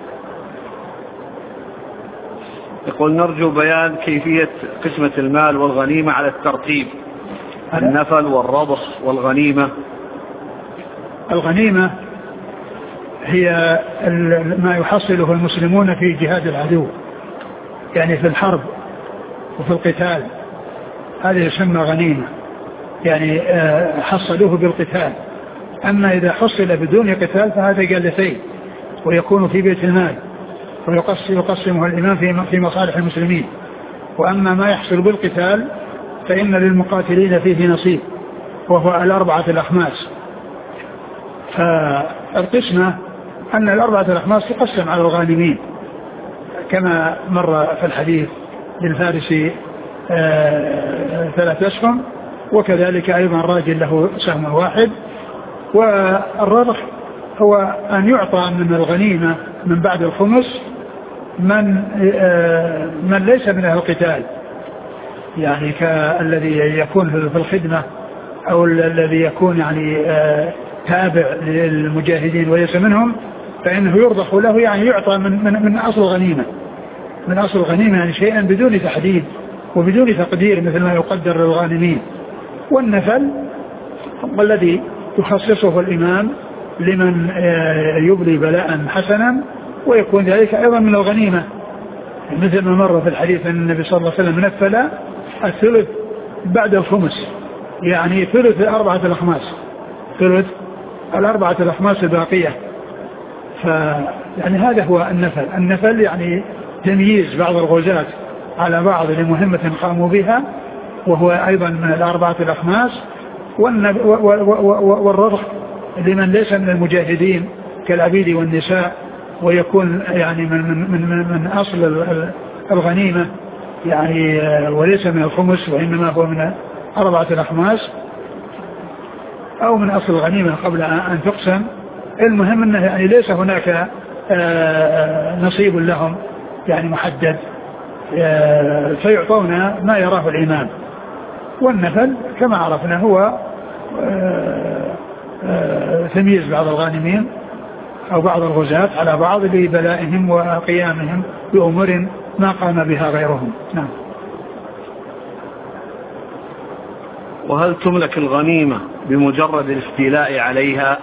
يقول نرجو بيان كيفية قسمة المال والغنيمة على الترتيب، النفل والرضخ والغنيمة. الغنيمة هي ما يحصله المسلمون في جهاد العدو، يعني في الحرب وفي القتال، هذا يسمى غنيمة، يعني حصلوه بالقتال. أما إذا حصل بدون قتال فهذا جلتين ويكون في بيت المال ويقسمه الإمام في مصالح المسلمين. وأما ما يحصل بالقتال فإن للمقاتلين فيه نصيب، وهو 4 الأخماس. فالقسمة أن 4 الأخماس تقسم على الغانمين كما مر في الحديث، للفارس 3 أسهم، وكذلك أيضا راجل له سهم واحد. والرضخ هو أن يعطى من الغنيمة من بعد الخمس من ليس من أهل القتال، يعني كالذي يكون في الخدمة أو الذي يكون يعني تابع للمجاهدين وليس منهم، فإنه يرضخ له، يعني يعطى من أصل الغنيمة، من أصل الغنيمة، يعني شيئا بدون تحديد وبدون تقدير مثل ما يقدر للغانمين. والنفل والذي يخصصه الإمام لمن يبلي بلاء حسنا، ويكون ذلك أيضا من الغنيمة، مثل ما مر في الحديث أن النبي صلى الله عليه وسلم نفل الثلث بعد الخمس، يعني ثلث 4 الأخماس، ثلث 4 الأخماس الباقية. يعني هذا هو النفل. النفل يعني تمييز بعض الغزاة على بعض لمهمة قاموا بها، وهو أيضا من 4 الأخماس. والرضخ لمن ليس من المجاهدين كالعبيد والنساء، ويكون يعني من أصل الغنيمة، يعني وليس من الخمس، وإنما هو من 4 الأخماس أو من أصل الغنيمة قبل أن تقسم. المهم أنه يعني ليس هناك نصيب لهم يعني محدد، فيعطون ما يراه الإمام. والنفل كما عرفنا هو تمييز بعض الغانمين أو بعض الغزاة على بعض ببلائهم وقيامهم بأمور ما قام بها غيرهم. نعم. وهل تملك الغنيمة بمجرد الاستيلاء عليها؟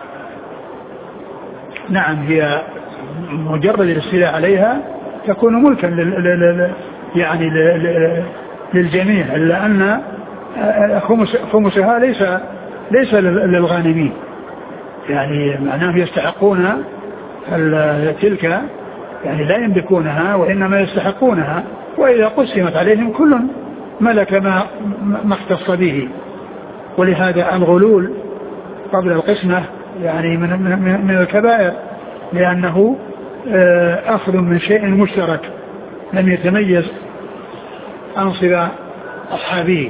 نعم، هي مجرد الاستيلاء عليها تكون ملكا يعني للجميع، إلا أن خمسها ليس للغانمين، يعني معناه يستحقون تلك، يعني لا يملكونها وإنما يستحقونها، وإذا قسمت عليهم كل ملك ما اختص به. ولهذا الغلول قبل القسمة يعني من الكبائر، لأنه أخذ من شيء مشترك لم يتميز أنصب أصحابه.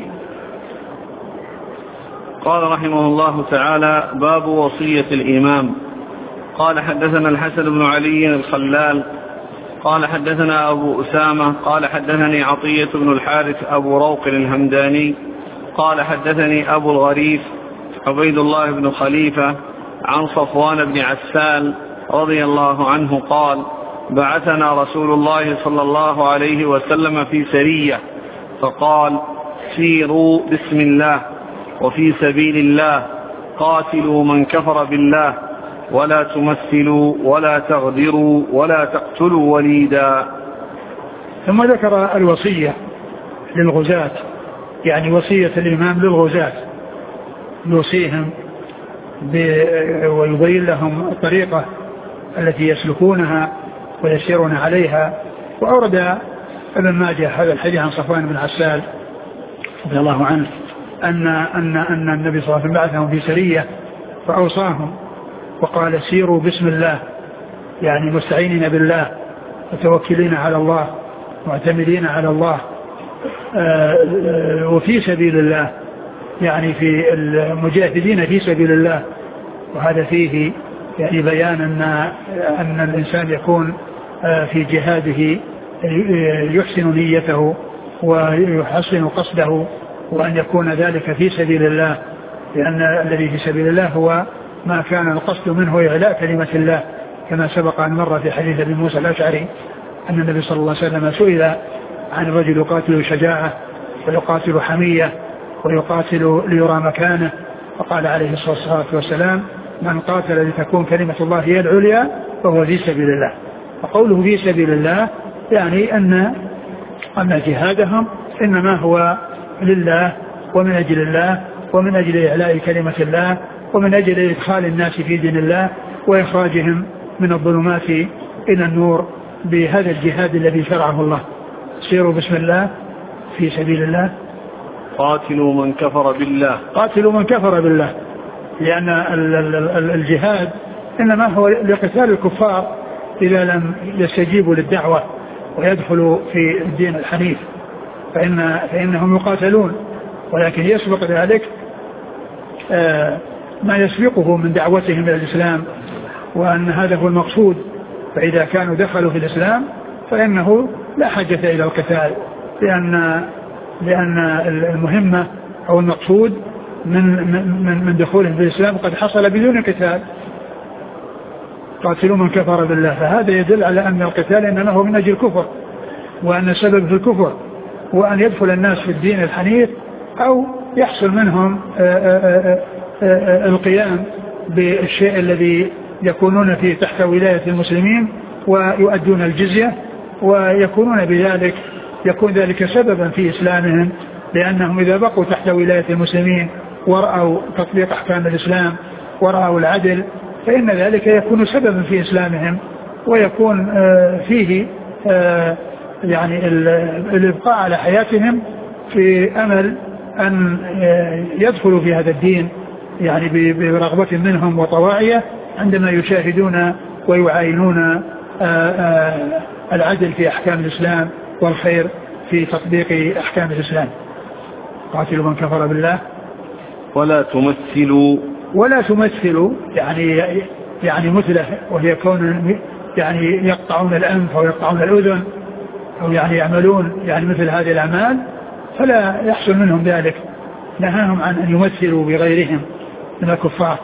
قال رحمه الله تعالى: باب وصية الإمام. قال حدثنا الحسن بن علي الخلال قال حدثنا أبو أسامة قال حدثني عطية بن الحارث أبو روق الهمداني قال حدثني أبو الغريف عبيد الله بن خليفة عن صفوان بن عسال رضي الله عنه قال: بعثنا رسول الله صلى الله عليه وسلم في سرية، فقال: سيروا بسم الله وفي سبيل الله، قاتلوا من كفر بالله، ولا تمثلوا ولا تغدروا ولا تقتلوا وليدا. ثم ذكر الوصية للغزاة، يعني وصية الإمام للغزاة، يوصيهم ويبين لهم الطريقة التي يسلكونها ويسيرون عليها. وأورد ابن ماجه هذا الحديث عن صفوان بن عسال رضي الله عنه أن النبي صلى الله عليه وسلم بعثهم في سرية فأوصاهم وقال: سيروا بسم الله، يعني مستعينين بالله، متوكلين على الله معتمدين على الله وفي سبيل الله، يعني في المجاهدين في سبيل الله. وهذا فيه يعني بيان أن الإنسان يكون في جهاده يحسن نيته ويحسن قصده، وأن يكون ذلك في سبيل الله، لأن الذي في سبيل الله هو ما كان القصد منه إعلاء كلمة الله، كما سبق أن مر في حديث ابي موسى الأشعري أن النبي صلى الله عليه وسلم سئل عن الرجل يقاتل شجاعة ويقاتل حمية ويقاتل ليرى مكانه، فقال عليه الصلاة والسلام: من قاتل لتكون كلمة الله هي العليا فهو في سبيل الله. وقوله في سبيل الله يعني أن جهادهم إنما هو لله ومن أجل الله ومن أجل إعلاء كلمة الله ومن أجل إدخال الناس في دين الله وإخراجهم من الظلمات إلى النور بهذا الجهاد الذي شرعه الله. سيروا بسم الله في سبيل الله. قاتلوا من كفر بالله. قاتلوا من كفر بالله، لأن الجهاد إنما هو لقتال الكفار إذا لم يستجيبوا للدعوة ويدخلوا في الدين الحنيف فإنهم يقاتلون، ولكن يسبق ذلك ما يسبقه من دعوتهم إلى الإسلام، وأن هذا هو المقصود. فإذا كانوا دخلوا في الإسلام فإنه لا حاجة إلى القتال، لأن المهمة أو المقصود من دخولهم في الإسلام قد حصل بدون قتال. قاتلوا من كفر بالله، فهذا يدل على أن القتال إنما هو من أجل الكفر، وأن سبب في الكفر هو أن يدخل الناس في الدين الحنيف أو يحصل منهم القيام بالشيء الذي يكونون فيه تحت ولاية المسلمين ويؤدون الجزية، ويكونون بذلك يكون ذلك سببا في إسلامهم، لأنهم إذا بقوا تحت ولاية المسلمين ورأوا تطبيق أحكام الإسلام ورأوا العدل فإن ذلك يكون سببا في إسلامهم، ويكون فيه يعني الإبقاء على حياتهم في أمل أن يدخلوا في هذا الدين يعني برغبة منهم وطواعية عندما يشاهدون ويعاينون العدل في أحكام الإسلام والخير في تطبيق أحكام الإسلام. قاتلوا من كفر بالله ولا تمثلوا يعني مثله، وهي كون يعني يقطعون الأنف أو يقطعون الأذن أو يعني يعملون يعني مثل هذه الأعمال، فلا يحصل منهم ذلك. نهاهم عن أن يمثلوا بغيرهم من الكفار.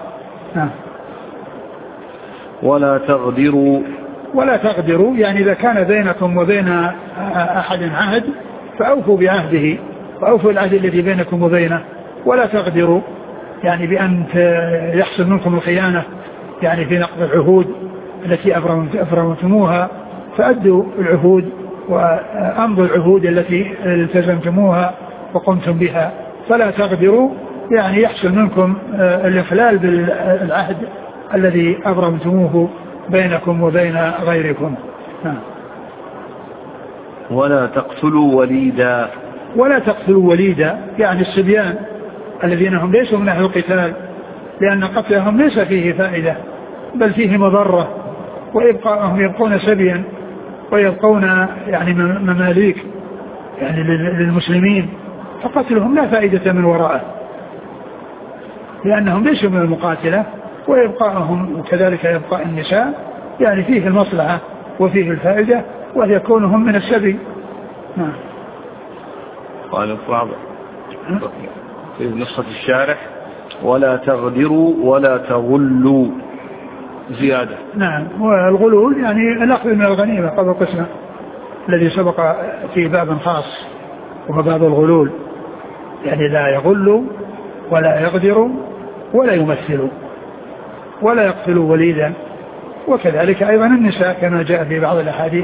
ولا تغدروا يعني إذا كان بينكم وبين أحد عهد فأوفوا بعهده وأوفوا العهد الذي بينكم وبينه. ولا تغدروا يعني بأن يحصل منكم الخيانة يعني في نقض العهود التي أبرمتموها، فأدوا العهود وأمضوا العهود التي التزمتموها وقمتم بها. فلا تغدروا يعني يحصل منكم الإخلال بالعهد الذي أبرمتموه بينكم وبين غيركم. ولا تقتلوا وليدا يعني الصبيان الذين هم ليسوا من أهل القتال، لأن قتلهم ليس فيه فائدة بل فيه مضرة، وإبقاءهم يبقون سبيا ويبقون يعني مماليك يعني للمسلمين، فقتلهم لا فائدة من وراءه لأنهم ليسوا من المقاتلة، وإبقاءهم وكذلك يبقاء النساء يعني فيه المصلحة وفيه الفائدة وهي كونهم من السبي. قال الصعب في نسخة الشارح ولا تغدروا ولا تغلوا زيادة. نعم، والغلول يعني الأخذ من الغنيمة قبل القسمة الذي سبق في باب خاص وهو باب الغلول، يعني لا يغلوا ولا يغدروا ولا يمثلوا ولا يقتلوا وليدا، وكذلك أيضا النساء كما جاء في بعض الأحاديث.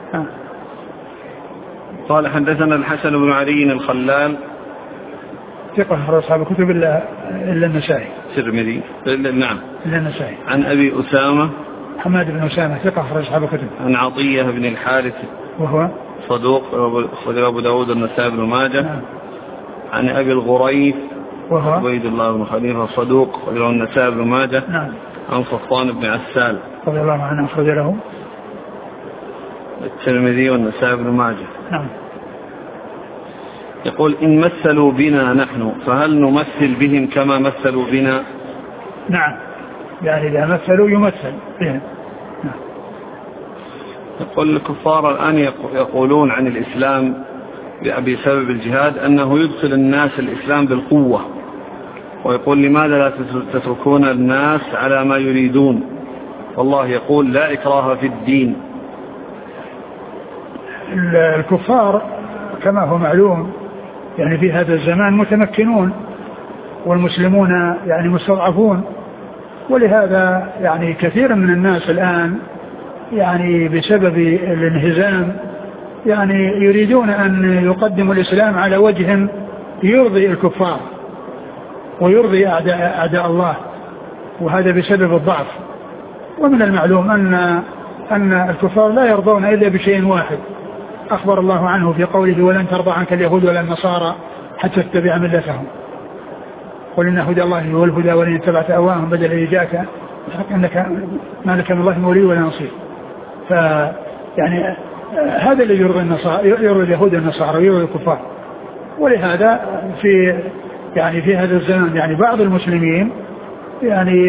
قال حدثنا الحسن بن علي الخلال ثقة أخرج أصحاب الكتب إلا النسائي. الترمذي نعم إلا النسائي. عن أبي أسامة حماد بن أسامة ثقة أخرج أصحاب الكتب. عن عطية بن الحارث وهو صدوق أخرج أبو داود النسائي بن ماجه. نعم. عن أبي الغريث وهو عبيد الله بن خليفة صدوق أخرج له النسائي بن ماجه. نعم. عن صفوان بن عسال رضي الله عنه أخرج له الترمذي والنسائي بن ماجه. نعم. يقول إن مثلوا بنا نحن فهل نمثل بهم كما مثلوا بنا؟ نعم، يعني إذا مثلوا يمثل بهم. نعم. يقول الكفار الآن يقولون عن الإسلام بسبب الجهاد أنه يدخل الناس الإسلام بالقوة، ويقول لماذا لا تتركون الناس على ما يريدون، والله يقول لا إكراه في الدين. الكفار كما هو معلوم يعني في هذا الزمان متمكنون، والمسلمون يعني مستضعفون، ولهذا يعني كثير من الناس الآن يعني بسبب الانهزام يعني يريدون أن يقدموا الإسلام على وجه يرضي الكفار ويرضي أعداء الله، وهذا بسبب الضعف. ومن المعلوم أن الكفار لا يرضون إلا بشيء واحد أخبر الله عنه في قوله ولن ترضى عنك اليهود ولا النصارى حتى تتبع ملتهم، قل إن هدى الله هو الهدى ولن اتبعت أهواءهم بدل إيجاك أنك ما لك من الله ولي ولا نصير. فيعني هذا اللي يرضي اليهود والنصارى ويرضي الكفار. ولهذا في هذا الزمان يعني بعض المسلمين يعني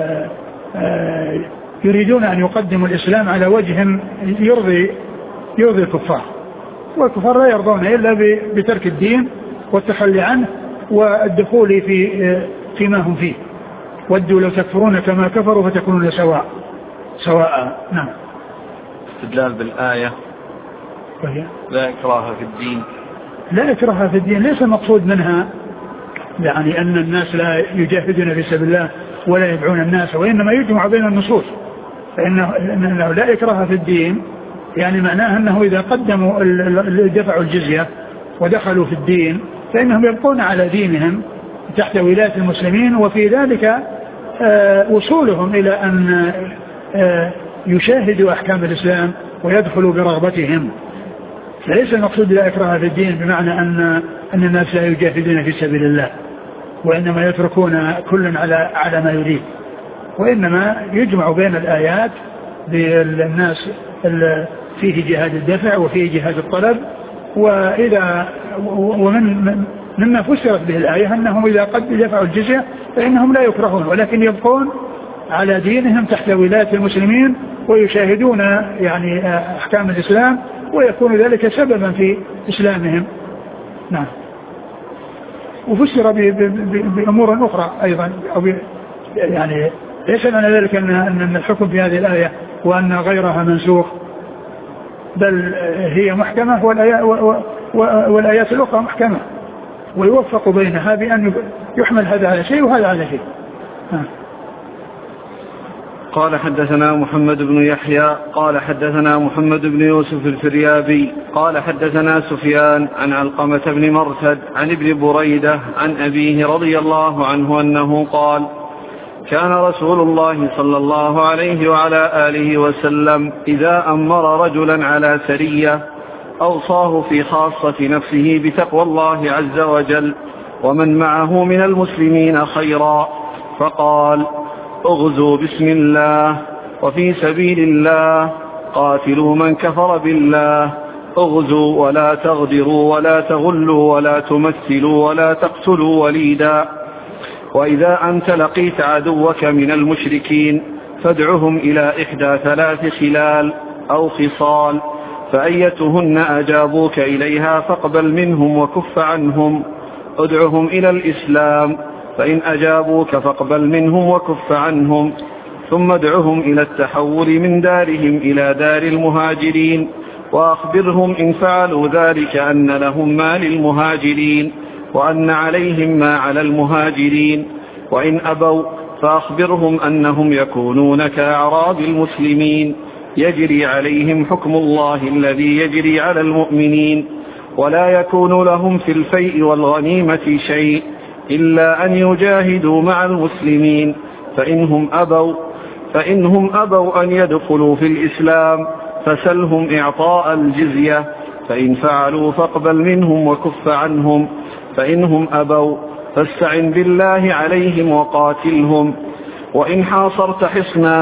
يريدون أن يقدموا الإسلام على وجه يرضي الكفار، والكفار لا يرضون إلا بترك الدين والتخلي عنه والدخول فيما هم فيه. ودوا لو تكفرون كما كفروا فتكونون سواء. نعم. استدلال بالآية لا إكراه في الدين. لا إكراه في الدين ليس المقصود منها يعني أن الناس لا يجاهدون في سبيل الله ولا يدعون الناس، وإنما يجمع بين النصوص، فإنه لا إكراه في الدين يعني معناه أنه إذا قدموا دفعوا الجزية ودخلوا في الدين فإنهم يبقون على دينهم تحت ولاية المسلمين، وفي ذلك وصولهم إلى أن يشاهدوا أحكام الإسلام ويدخلوا برغبتهم. فليس المقصود لا إكراه في الدين بمعنى أن الناس لا يجاهدون في سبيل الله، وإنما يتركون كل على ما يريد، وإنما يجمع بين الآيات بالناس فيه جهاد الدفع وفيه جهاد الطلب. مما فسرت به الآية أنهم إذا قد دفعوا الجزية فإنهم لا يكرهون، ولكن يبقون على دينهم تحت ولاية المسلمين ويشاهدون يعني أحكام الإسلام، ويكون ذلك سببا في إسلامهم. نعم. وفسر بأمور أخرى أيضا، يعني ليس معنى ذلك أن الحكم في هذه الآية وأن غيرها منسوخ، بل هي محكمة والآيات الأخرى محكمة، ويوفق بينها بأن يحمل هذا على شيء وهذا على شيء. قال حدثنا محمد بن يحيى قال حدثنا محمد بن يوسف الفريابي قال حدثنا سفيان عن علقمة بن مرثد عن ابن بريدة عن أبيه رضي الله عنه أنه قال كان رسول الله صلى الله عليه وعلى آله وسلم إذا أمر رجلا على سرية أوصاه في خاصة نفسه بتقوى الله عز وجل ومن معه من المسلمين خيرا، فقال اغزوا بسم الله وفي سبيل الله، قاتلوا من كفر بالله، اغزوا ولا تغدروا ولا تغلوا ولا تمثلوا ولا تقتلوا وليدا، وإذا أنت لقيت عدوك من المشركين فادعهم إلى 3 خلال أو خصال، فأيتهن أجابوك إليها فاقبل منهم وكف عنهم، ادعهم إلى الإسلام، فإن أجابوك فاقبل منهم وكف عنهم، ثم ادعهم إلى التحول من دارهم إلى دار المهاجرين، وأخبرهم إن فعلوا ذلك أن لهم ما للمهاجرين وأن عليهم ما على المهاجرين، وإن أبوا فأخبرهم أنهم يكونون كأعراب المسلمين يجري عليهم حكم الله الذي يجري على المؤمنين، ولا يكون لهم في الفيء والغنيمة شيء إلا أن يجاهدوا مع المسلمين، فإنهم أبوا أن يدخلوا في الإسلام فسلهم إعطاء الجزية، فإن فعلوا فاقبل منهم وكف عنهم، فإنهم أبوا فاستعن بالله عليهم وقاتلهم، وإن حاصرت حصنا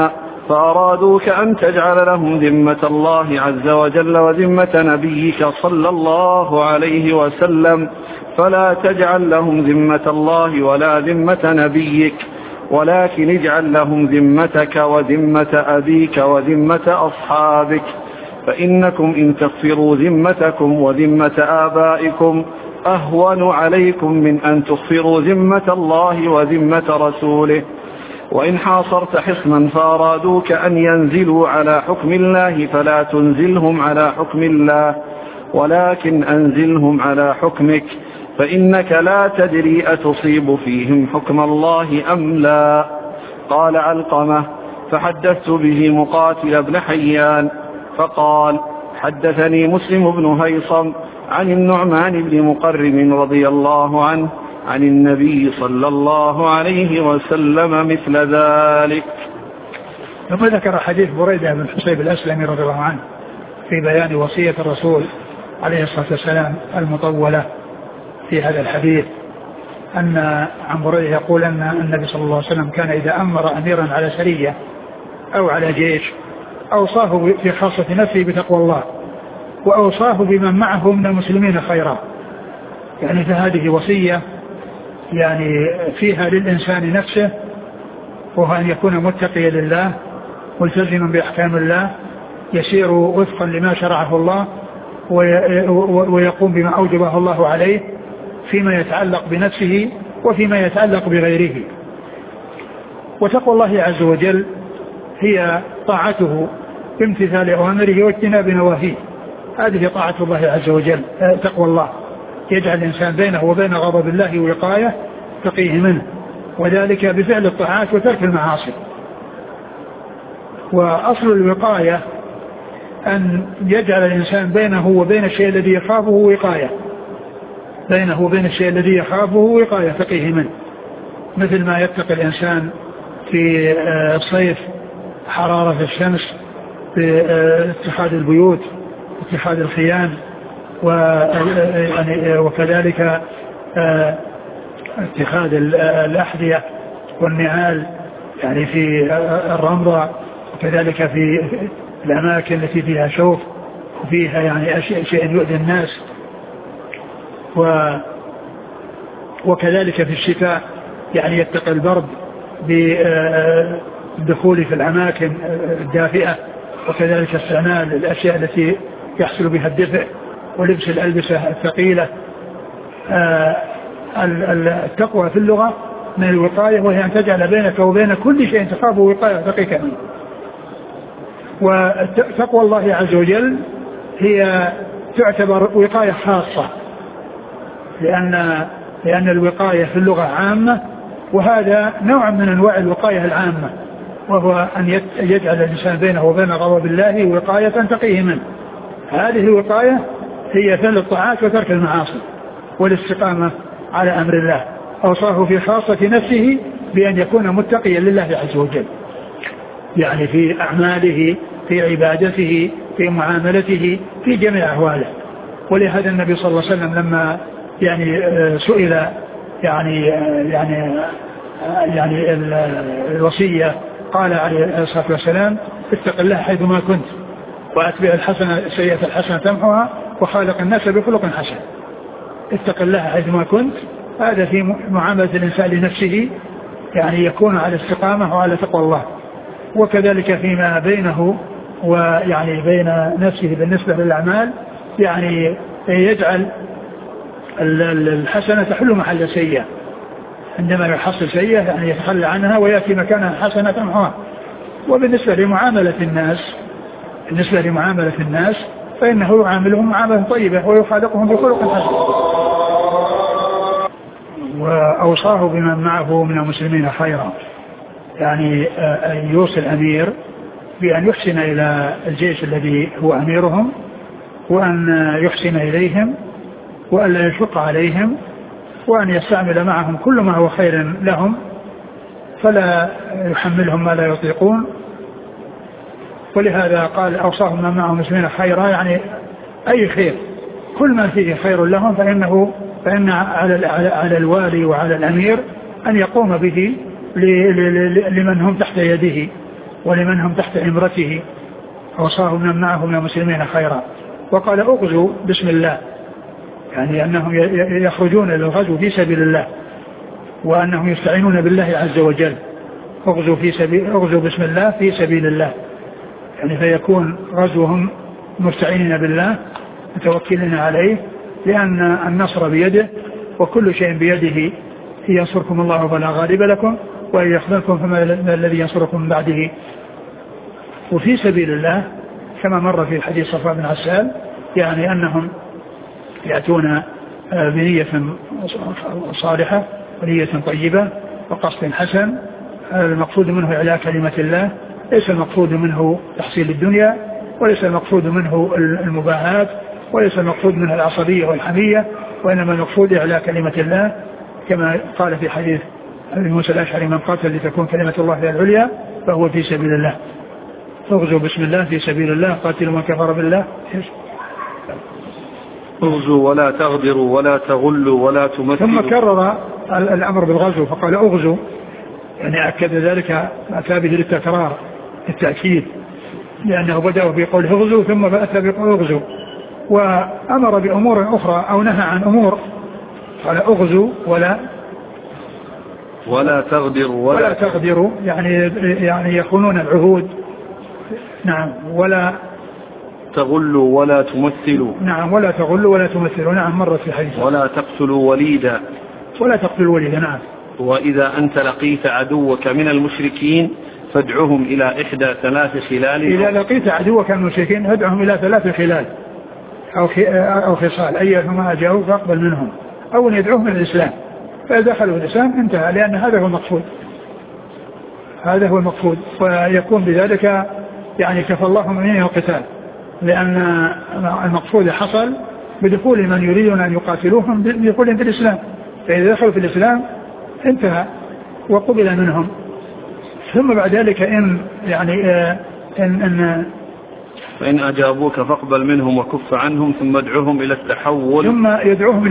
فأرادوك أن تجعل لهم ذمة الله عز وجل وذمة نبيك صلى الله عليه وسلم، فلا تجعل لهم ذمة الله ولا ذمة نبيك، ولكن اجعل لهم ذمتك وذمة أبيك وذمة أصحابك، فإنكم إن تغفروا ذمتكم وذمة آبائكم أهون عليكم من أن تغفروا ذمة الله وذمة رسوله. وإن حاصرت حصنا فأرادوك أن ينزلوا على حكم الله فلا تنزلهم على حكم الله، ولكن أنزلهم على حكمك، فإنك لا تدري أتصيب فيهم حكم الله أم لا. قال علقمة: فحدثت به مقاتل بن حيان فقال: حدثني مسلم بن هيصم عن النعمان بن مقرم رضي الله عنه عن النبي صلى الله عليه وسلم مثل ذلك. ثم ذكر حديث بريدة بن حصيب الأسلمي رضي الله عنه في بيان وصية الرسول عليه الصلاة والسلام المطولة في هذا الحديث، أن عن بريدة يقول أن النبي صلى الله عليه وسلم كان إذا أمر أميرا على سرية أو على جيش أوصاه في خاصة نفسه بتقوى الله، وأوصاه بمن معه من المسلمين خيرا. يعني فهذه وصية يعني فيها للإنسان نفسه، وهو أن يكون متقيا لله ملتزما بأحكام الله، يسير وفقا لما شرعه الله، ويقوم بما أوجبه الله عليه فيما يتعلق بنفسه وفيما يتعلق بغيره. وتقوى الله عز وجل هي طاعته بامتثال أوامره واجتناب نواهيه، هذه طاعة الله عز وجل. تقوى الله يجعل الإنسان بينه وبين غضب الله وقاية تقيه منه، وذلك بفعل الطاعات وترك المعاصي. وأصل الوقاية أن يجعل الإنسان بينه وبين الشيء الذي يخافه وقاية، بينه وبين الشيء الذي يخافه وقاية تقيه منه، مثل ما يتقي الإنسان في الصيف حرارة الشمس باتخاذ البيوت، اتخاذ الخيام، وكذلك اتخاذ الأحذية والنعال يعني في الرمضة، وكذلك في الأماكن التي فيها شوك وفيها يعني شيء يؤذي الناس، وكذلك في الشتاء يعني يتقي البرد بالدخول في الأماكن الدافئة، وكذلك استعمال الأشياء التي يحصل بها الدفء ولبس الألبسة الثقيلة. التقوى في اللغة من الوقاية، وهي أن تجعل بينك وبين كل شيء تخافه وقاية تقيك منه. وتقوى الله عز وجل هي تعتبر وقاية خاصة، لأن الوقاية في اللغة عامة، وهذا نوع من أنواع الوقاية العامة، وهو أن يجعل الإنسان بينه وبين غضب الله وقاية تقيه منه. هذه الوقاية هي فعل الطاعات وترك المعاصي والاستقامة على أمر الله. أوصاه في خاصة نفسه بأن يكون متقيا لله عز وجل، يعني في أعماله، في عبادته، في معاملته، في جميع أحواله. ولهذا النبي صلى الله عليه وسلم لما يعني سئل يعني الوصية قال عليه الصلاة والسلام: اتق الله حيثما كنت وأتبع الحسنة سيئة الحسنة تمحها وخالق الناس بخلق حسن. اتق الله حيثما كنت، هذا في معاملة الإنسان لنفسه، يعني يكون على استقامة وعلى تقوى الله. وكذلك فيما بينه ويعني بين نفسه بالنسبة للأعمال، يعني يجعل الحسنة تحل محل سيئة، عندما يحصل سيئة يعني يتخلى عنها ويأتي مكانها حسنة تمحها. وبالنسبة لمعاملة الناس فإنه يعاملهم معاملة طيبة ويخالقهم بخلق حسن. وأوصاه بمن معه من المسلمين خيرا، يعني أن يوصي الأمير بأن يحسن إلى الجيش الذي هو أميرهم، وأن يحسن إليهم، وأن لا يشق عليهم، وأن يستعمل معهم كل ما هو خير لهم، فلا يحملهم ما لا يطيقون. ولهذا قال: أوصاهم من معهم مسلمين خيرا، يعني أي خير، كل ما فيه خير لهم فإن على الوالي وعلى الأمير أن يقوم به لمن هم تحت يده، ولمن هم تحت إمرته أوصاهم من معه من المسلمين خيرا. وقال اغزوا بسم الله، يعني أنهم يخرجون للغزو في سبيل الله وأنهم يستعينون بالله عز وجل. اغزوا بسم الله في سبيل الله، يعني فيكون غزوهم مستعينين بالله متوكلين عليه، لأن النصر بيده وكل شيء بيده. إن ينصركم الله فلا غالب لكم وإن يخذلكم فما الذي ينصركم من بعده. وفي سبيل الله كما مر في حديث صفوان بن عسال يعني أنهم يأتون بنية صالحة ونية طيبة وقصد حسن، المقصود منه إعلاء كلمة الله، ليس المقصود منه تحصيل الدنيا، وليس المقصود منه المباهات، وليس المقصود منه العصبية والحمية، وإنما المقصود إعلاء كلمة الله، كما قال في حديث أبي موسى الأشعري: من قاتل لتكون كلمة الله هي العليا فهو في سبيل الله. اغزوا بسم الله في سبيل الله، قاتلوا من كفر بالله. اغزوا ولا تغدروا ولا تغلوا ولا تمثلوا. ثم كرر الأمر بالغزو فقال اغزوا، يعني أكد ذلك، أتى به للتكرار التأكيد، لأنه بدأ بقول اغزوا ثم أتى بقول اغزوا، وأمر بأمور أخرى أو نهى عن أمور، قال اغزوا ولا تغدروا ولا تغدروا، يعني يخونون العهود. نعم. ولا تغلوا ولا تمثلوا. نعم. ولا تغلوا ولا تمثلوا. نعم مرت في حديث. ولا تقتلوا وليدا. ولا تقتلوا وليدا. نعم. وإذا أنت لقيت عدوك من المشركين فادعهم إلى إحدى 3 خلال. إذا لقيت عدوك من المشركين فادعهم إلى 3 خلال أو خصال، أيهما جاءوا فاقبل منهم، أو يدعوهم إلى الإسلام، فإذا دخلوا الإسلام انتهى، لأن هذا هو المقصود، ويكون بذلك يعني كفى الله منهم القتال، لأن المقصود حصل بدخول من يريدون أن يقاتلوهم بدخولهم في الإسلام، فإذا دخلوا في الإسلام انتهى وقبل منهم. ثم بعد ذلك فإن أجابوك فاقبل منهم وكف عنهم ثم ادعوهم إلى التحول. ثم يدعوهم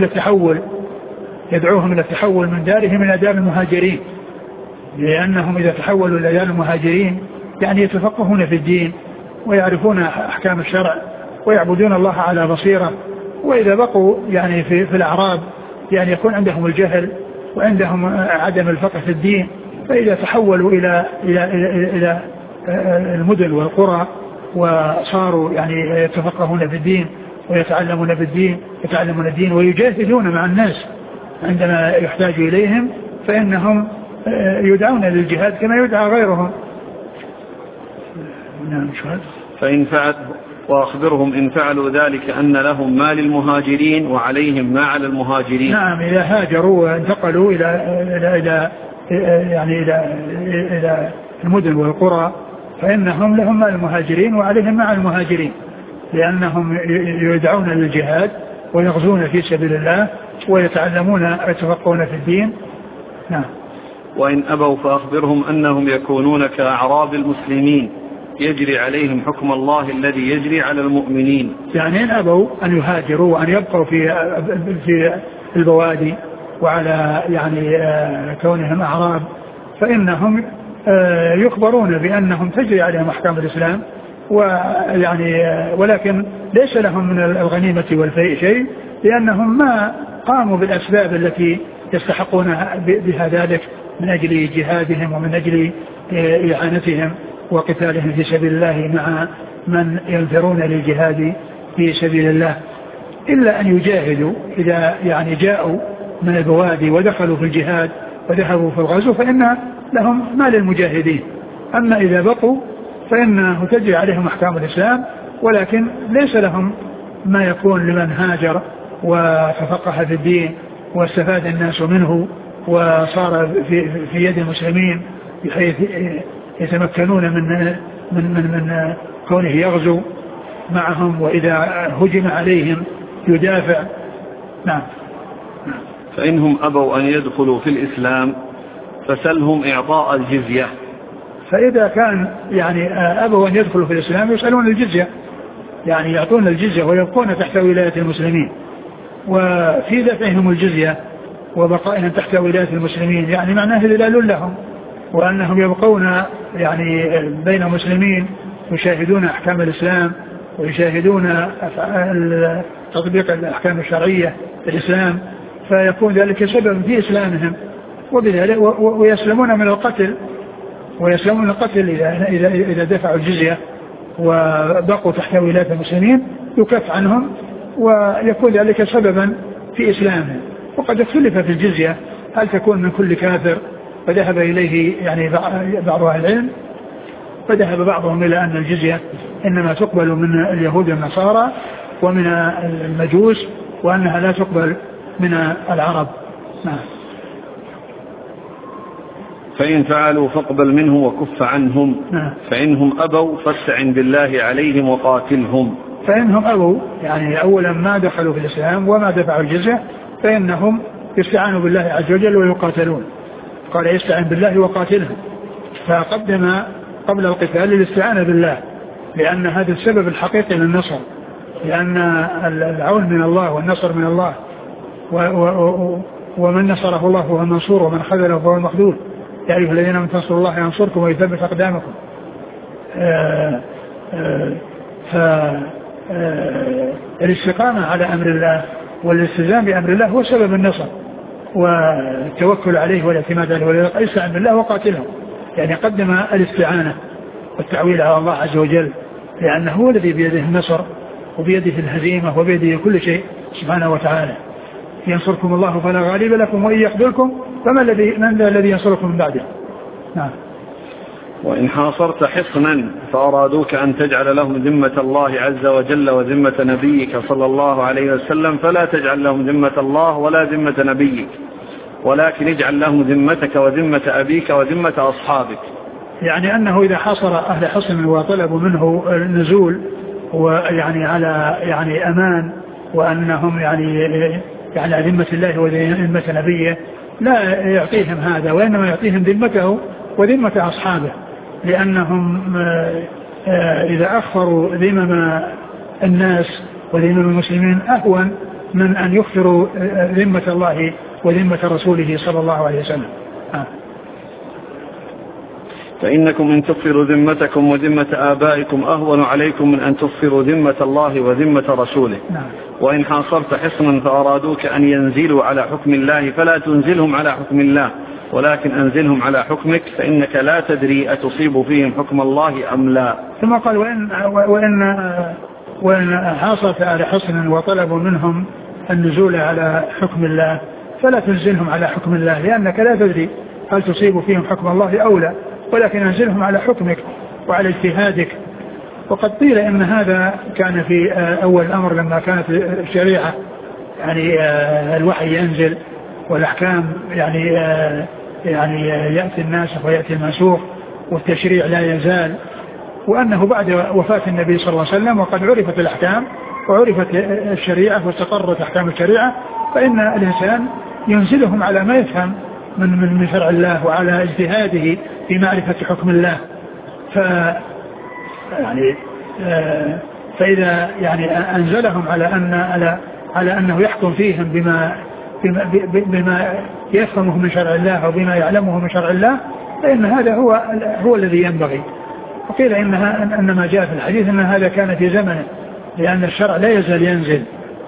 إلى التحول من دارهم إلى دار المهاجرين، لأنهم إذا تحولوا إلى دار المهاجرين يعني يتفقهون في الدين ويعرفون أحكام الشرع ويعبدون الله على بصيرة. وإذا بقوا يعني في الأعراب يعني يكون عندهم الجهل وعندهم عدم الفقه في الدين، فإذا تحولوا إلى المدن والقرى وصاروا يعني يتفقهون في الدين ويتعلمون الدين ويجاهدون مع الناس عندما يحتاج إليهم، فإنهم يدعون للجهاد كما يدعى غيرهم. فإن فعل وأخبرهم إن فعلوا ذلك أن لهم ما للمهاجرين وعليهم ما على المهاجرين. نعم. إذا هاجروا وانتقلوا إلى المدن والقرى فإنهم لهم ما للمهاجرين وعليهم ما على المهاجرين، لأنهم يدعون للجهاد ويغزون في سبيل الله ويتعلمون ويتفقهون في الدين. نعم. وإن أبوا فأخبرهم أنهم يكونون كأعراب المسلمين يجري عليهم حكم الله الذي يجري على المؤمنين. يعني إن أبوا أن يهاجروا وأن يبقوا في البوادي وعلى يعني كونهم أعراب فإنهم يخبرون بأنهم تجري عليهم أحكام الإسلام، ويعني ولكن ليس لهم من الغنيمة والفيء شيء، لأنهم ما قاموا بالأسباب التي يستحقون بها ذلك من أجل جهادهم ومن أجل إعانتهم وقتالهم في سبيل الله مع من ينفرون للجهاد في سبيل الله، إلا أن يجاهدوا. إذا يعني جاءوا من البوادي ودخلوا في الجهاد وذهبوا في الغزو فإن لهم ما للمجاهدين. أما إذا بقوا فإنه تجري عليهم أحكام الإسلام، ولكن ليس لهم ما يكون لمن هاجر وتفقه في الدين واستفاد الناس منه وصار في يد المسلمين بحيث يتمكنون من كونه يغزو معهم، وإذا هجم عليهم يدافع. نعم. فإنهم أبوا أن يدخلوا في الإسلام فسلهم إعطاء الجزية. فإذا كان يعني أبوا أن يدخلوا في الإسلام يسألون الجزية، يعني يعطون الجزية ويبقون تحت ولاية المسلمين، وفي دفعهم الجزية وبقائهم تحت ولاية المسلمين يعني معناه ذلال لهم، وأنهم يبقون يعني بين مسلمين يشاهدون أحكام الإسلام ويشاهدون تطبيق الأحكام الشرعية في الإسلام، فيكون ذلك سبب في إسلامهم وبذلك ويسلمون من القتل، ويسلمون القتل إذا دفعوا الجزية وبقوا تحت ولاية المسلمين يكف عنهم ويكون ذلك سببا في إسلامهم. وقد اختلف في الجزية هل تكون من كل كافر، فذهب إليه يعني بعض أهل العلم، فذهب بعضهم إلى أن الجزية إنما تقبل من اليهود والنصارى ومن المجوس، وأنها لا تقبل من العرب. نعم. فإن فعلوا فاقبل منه وكف عنهم. نعم. فإنهم أبوا فاستعن بالله عليهم وقاتلهم. فإنهم أبوا يعني أولا ما دخلوا في الإسلام وما دفعوا الجزية فإنهم يستعانوا بالله عز وجل ويقاتلون. قال يستعن بالله وقاتلهم، فقدم قبل القتال الاستعانة بالله، لأن هذا السبب الحقيقي للنصر، لأن العون من الله والنصر من الله، ومن نصره الله فهو المنصور ومن خذله فهو المخذول. يا أيها الذين آمنوا تنصروا الله ينصركم ويثبت أقدامكم. فالاستقامة على أمر الله والالتزام بأمر الله هو سبب النصر والتوكل عليه والاعتماد عليه. ويستعن بالله وقاتلهم، يعني قدم الاستعانة والتعويل على الله عز وجل، لأنه هو الذي بيده النصر وبيده الهزيمة وبيده كل شيء سبحانه وتعالى. ينصركم الله فلا غالب لكم وإن يخذلكم فمن الذي ينصركم من بعده. نعم. وإن حاصرت حصنا فأرادوك أن تجعل لهم ذمة الله عز وجل وذمة نبيك صلى الله عليه وسلم فلا تجعل لهم ذمة الله ولا ذمة نبيك، ولكن اجعل لهم ذمتك وذمة أبيك وذمة أصحابك. يعني أنه إذا حاصر أهل حصن وطلبوا منه النزول ويعني على يعني أمان وأنهم يعني على ذمة الله وذمة نبيه لا يعطيهم هذا، وإنما يعطيهم ذمته وذمة أصحابه، لأنهم إذا أخفروا ذمم الناس وذمم المسلمين أهون من أن يخفروا ذمة الله وذمة رسوله صلى الله عليه وسلم. فإنكم إن تغفروا ذمتكم وذمة آبائكم أهون عليكم من أن تغفروا ذمة الله وذمة رسوله. نعم. وإن حاصرت حصنا فأرادوك أن ينزلوا على حكم الله فلا تنزلهم على حكم الله، ولكن أنزلهم على حكمك، فإنك لا تدري أتصيب فيهم حكم الله أم لا. ثم قال وإن حاصرت على حصن وطلبوا منهم النزول على حكم الله فلا تنزلهم على حكم الله، لأنك لا تدري هل تصيب فيهم حكم الله أو لا، ولكن أنزلهم على حكمك وعلى اجتهادك. وقد قيل إن هذا كان في أول الأمر لما كانت الشريعة يعني الوحي ينزل والأحكام يعني يأتي الناسخ ويأتي المنسوخ والتشريع لا يزال، وأنه بعد وفاة النبي صلى الله عليه وسلم وقد عرفت الأحكام وعرفت الشريعة واستقرت أحكام الشريعة، فإن الإنسان ينزلهم على ما يفهم من شرع الله وعلى اجتهاده في معرفة حكم الله. فإذا يعني أنزلهم على أنه يحكم فيهم بما يفهمه من شرع الله وبما يعلمه من شرع الله، فإن هذا هو الذي ينبغي. وقيل إن ما جاء في الحديث أن هذا كان في زمنه، لأن الشرع لا يزال ينزل،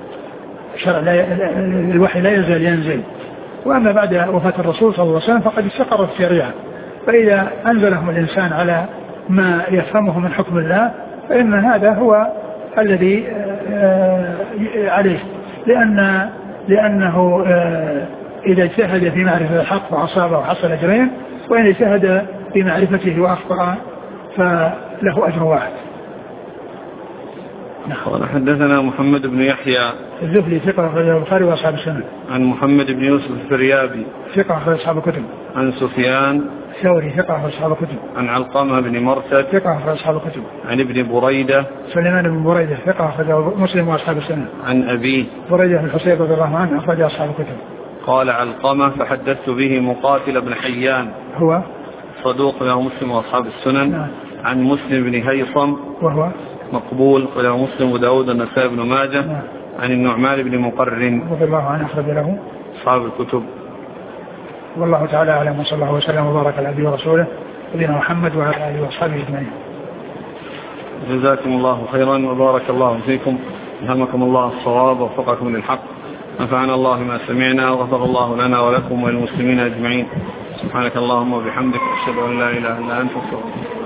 الوحي لا يزال ينزل. وأما بعد وفاة الرسول صلى الله عليه وسلم فقد استقرت الشريعة، فإذا أنزلهم الإنسان على ما يفهمه من حكم الله فإن هذا هو الذي عليه، لأنه إذا اجتهد في معرفة الحق فأصابه وحصل أجرين، وإن اجتهد في معرفته وأخطأ فله أجر واحد. قال حدثنا محمد بن يحيى الزهري ثقة أخرج البخاري وأصحاب السنن. عن محمد بن يوسف الفريابي ثقة أخرج أصحاب الكتب. عن سفيان الثوري ثقة أخرج أصحاب الكتب. عن علقمة بن مرثد ثقة أخرج أصحاب الكتب. عن ابن بريدة سليمان بن بريدة ثقة أخرج مسلم وأصحاب السنن. عن أبيه بريدة بن الحصيب رضي الله عنه أخرج أصحاب الكتب. قال علقمة فحدثت به مقاتل بن حيان هو صدوق له مسلم وأصحاب السنن. نعم. عن مسلم بن هيصم وهو مقبول وله مسلم وداود النسائي بن ماجه. نعم. عن النعمان بن مقرن رضي الله عنه أخرج له أصحاب الكتب. والله تعالى أعلم، وصلى الله وسلم وبارك على عبده ورسوله نبينا محمد وعلى آله وأصحابه أجمعين. جزاكم الله خيرا وبارك الله فيكم، ألهمكم الله الصواب ووفقكم للحق، نفعنا الله ما سمعنا وغفر الله لنا ولكم وللمسلمين أجمعين. سبحانك اللهم وبحمدك، أشهد أن لا إله إلا أنت، أستغفرك.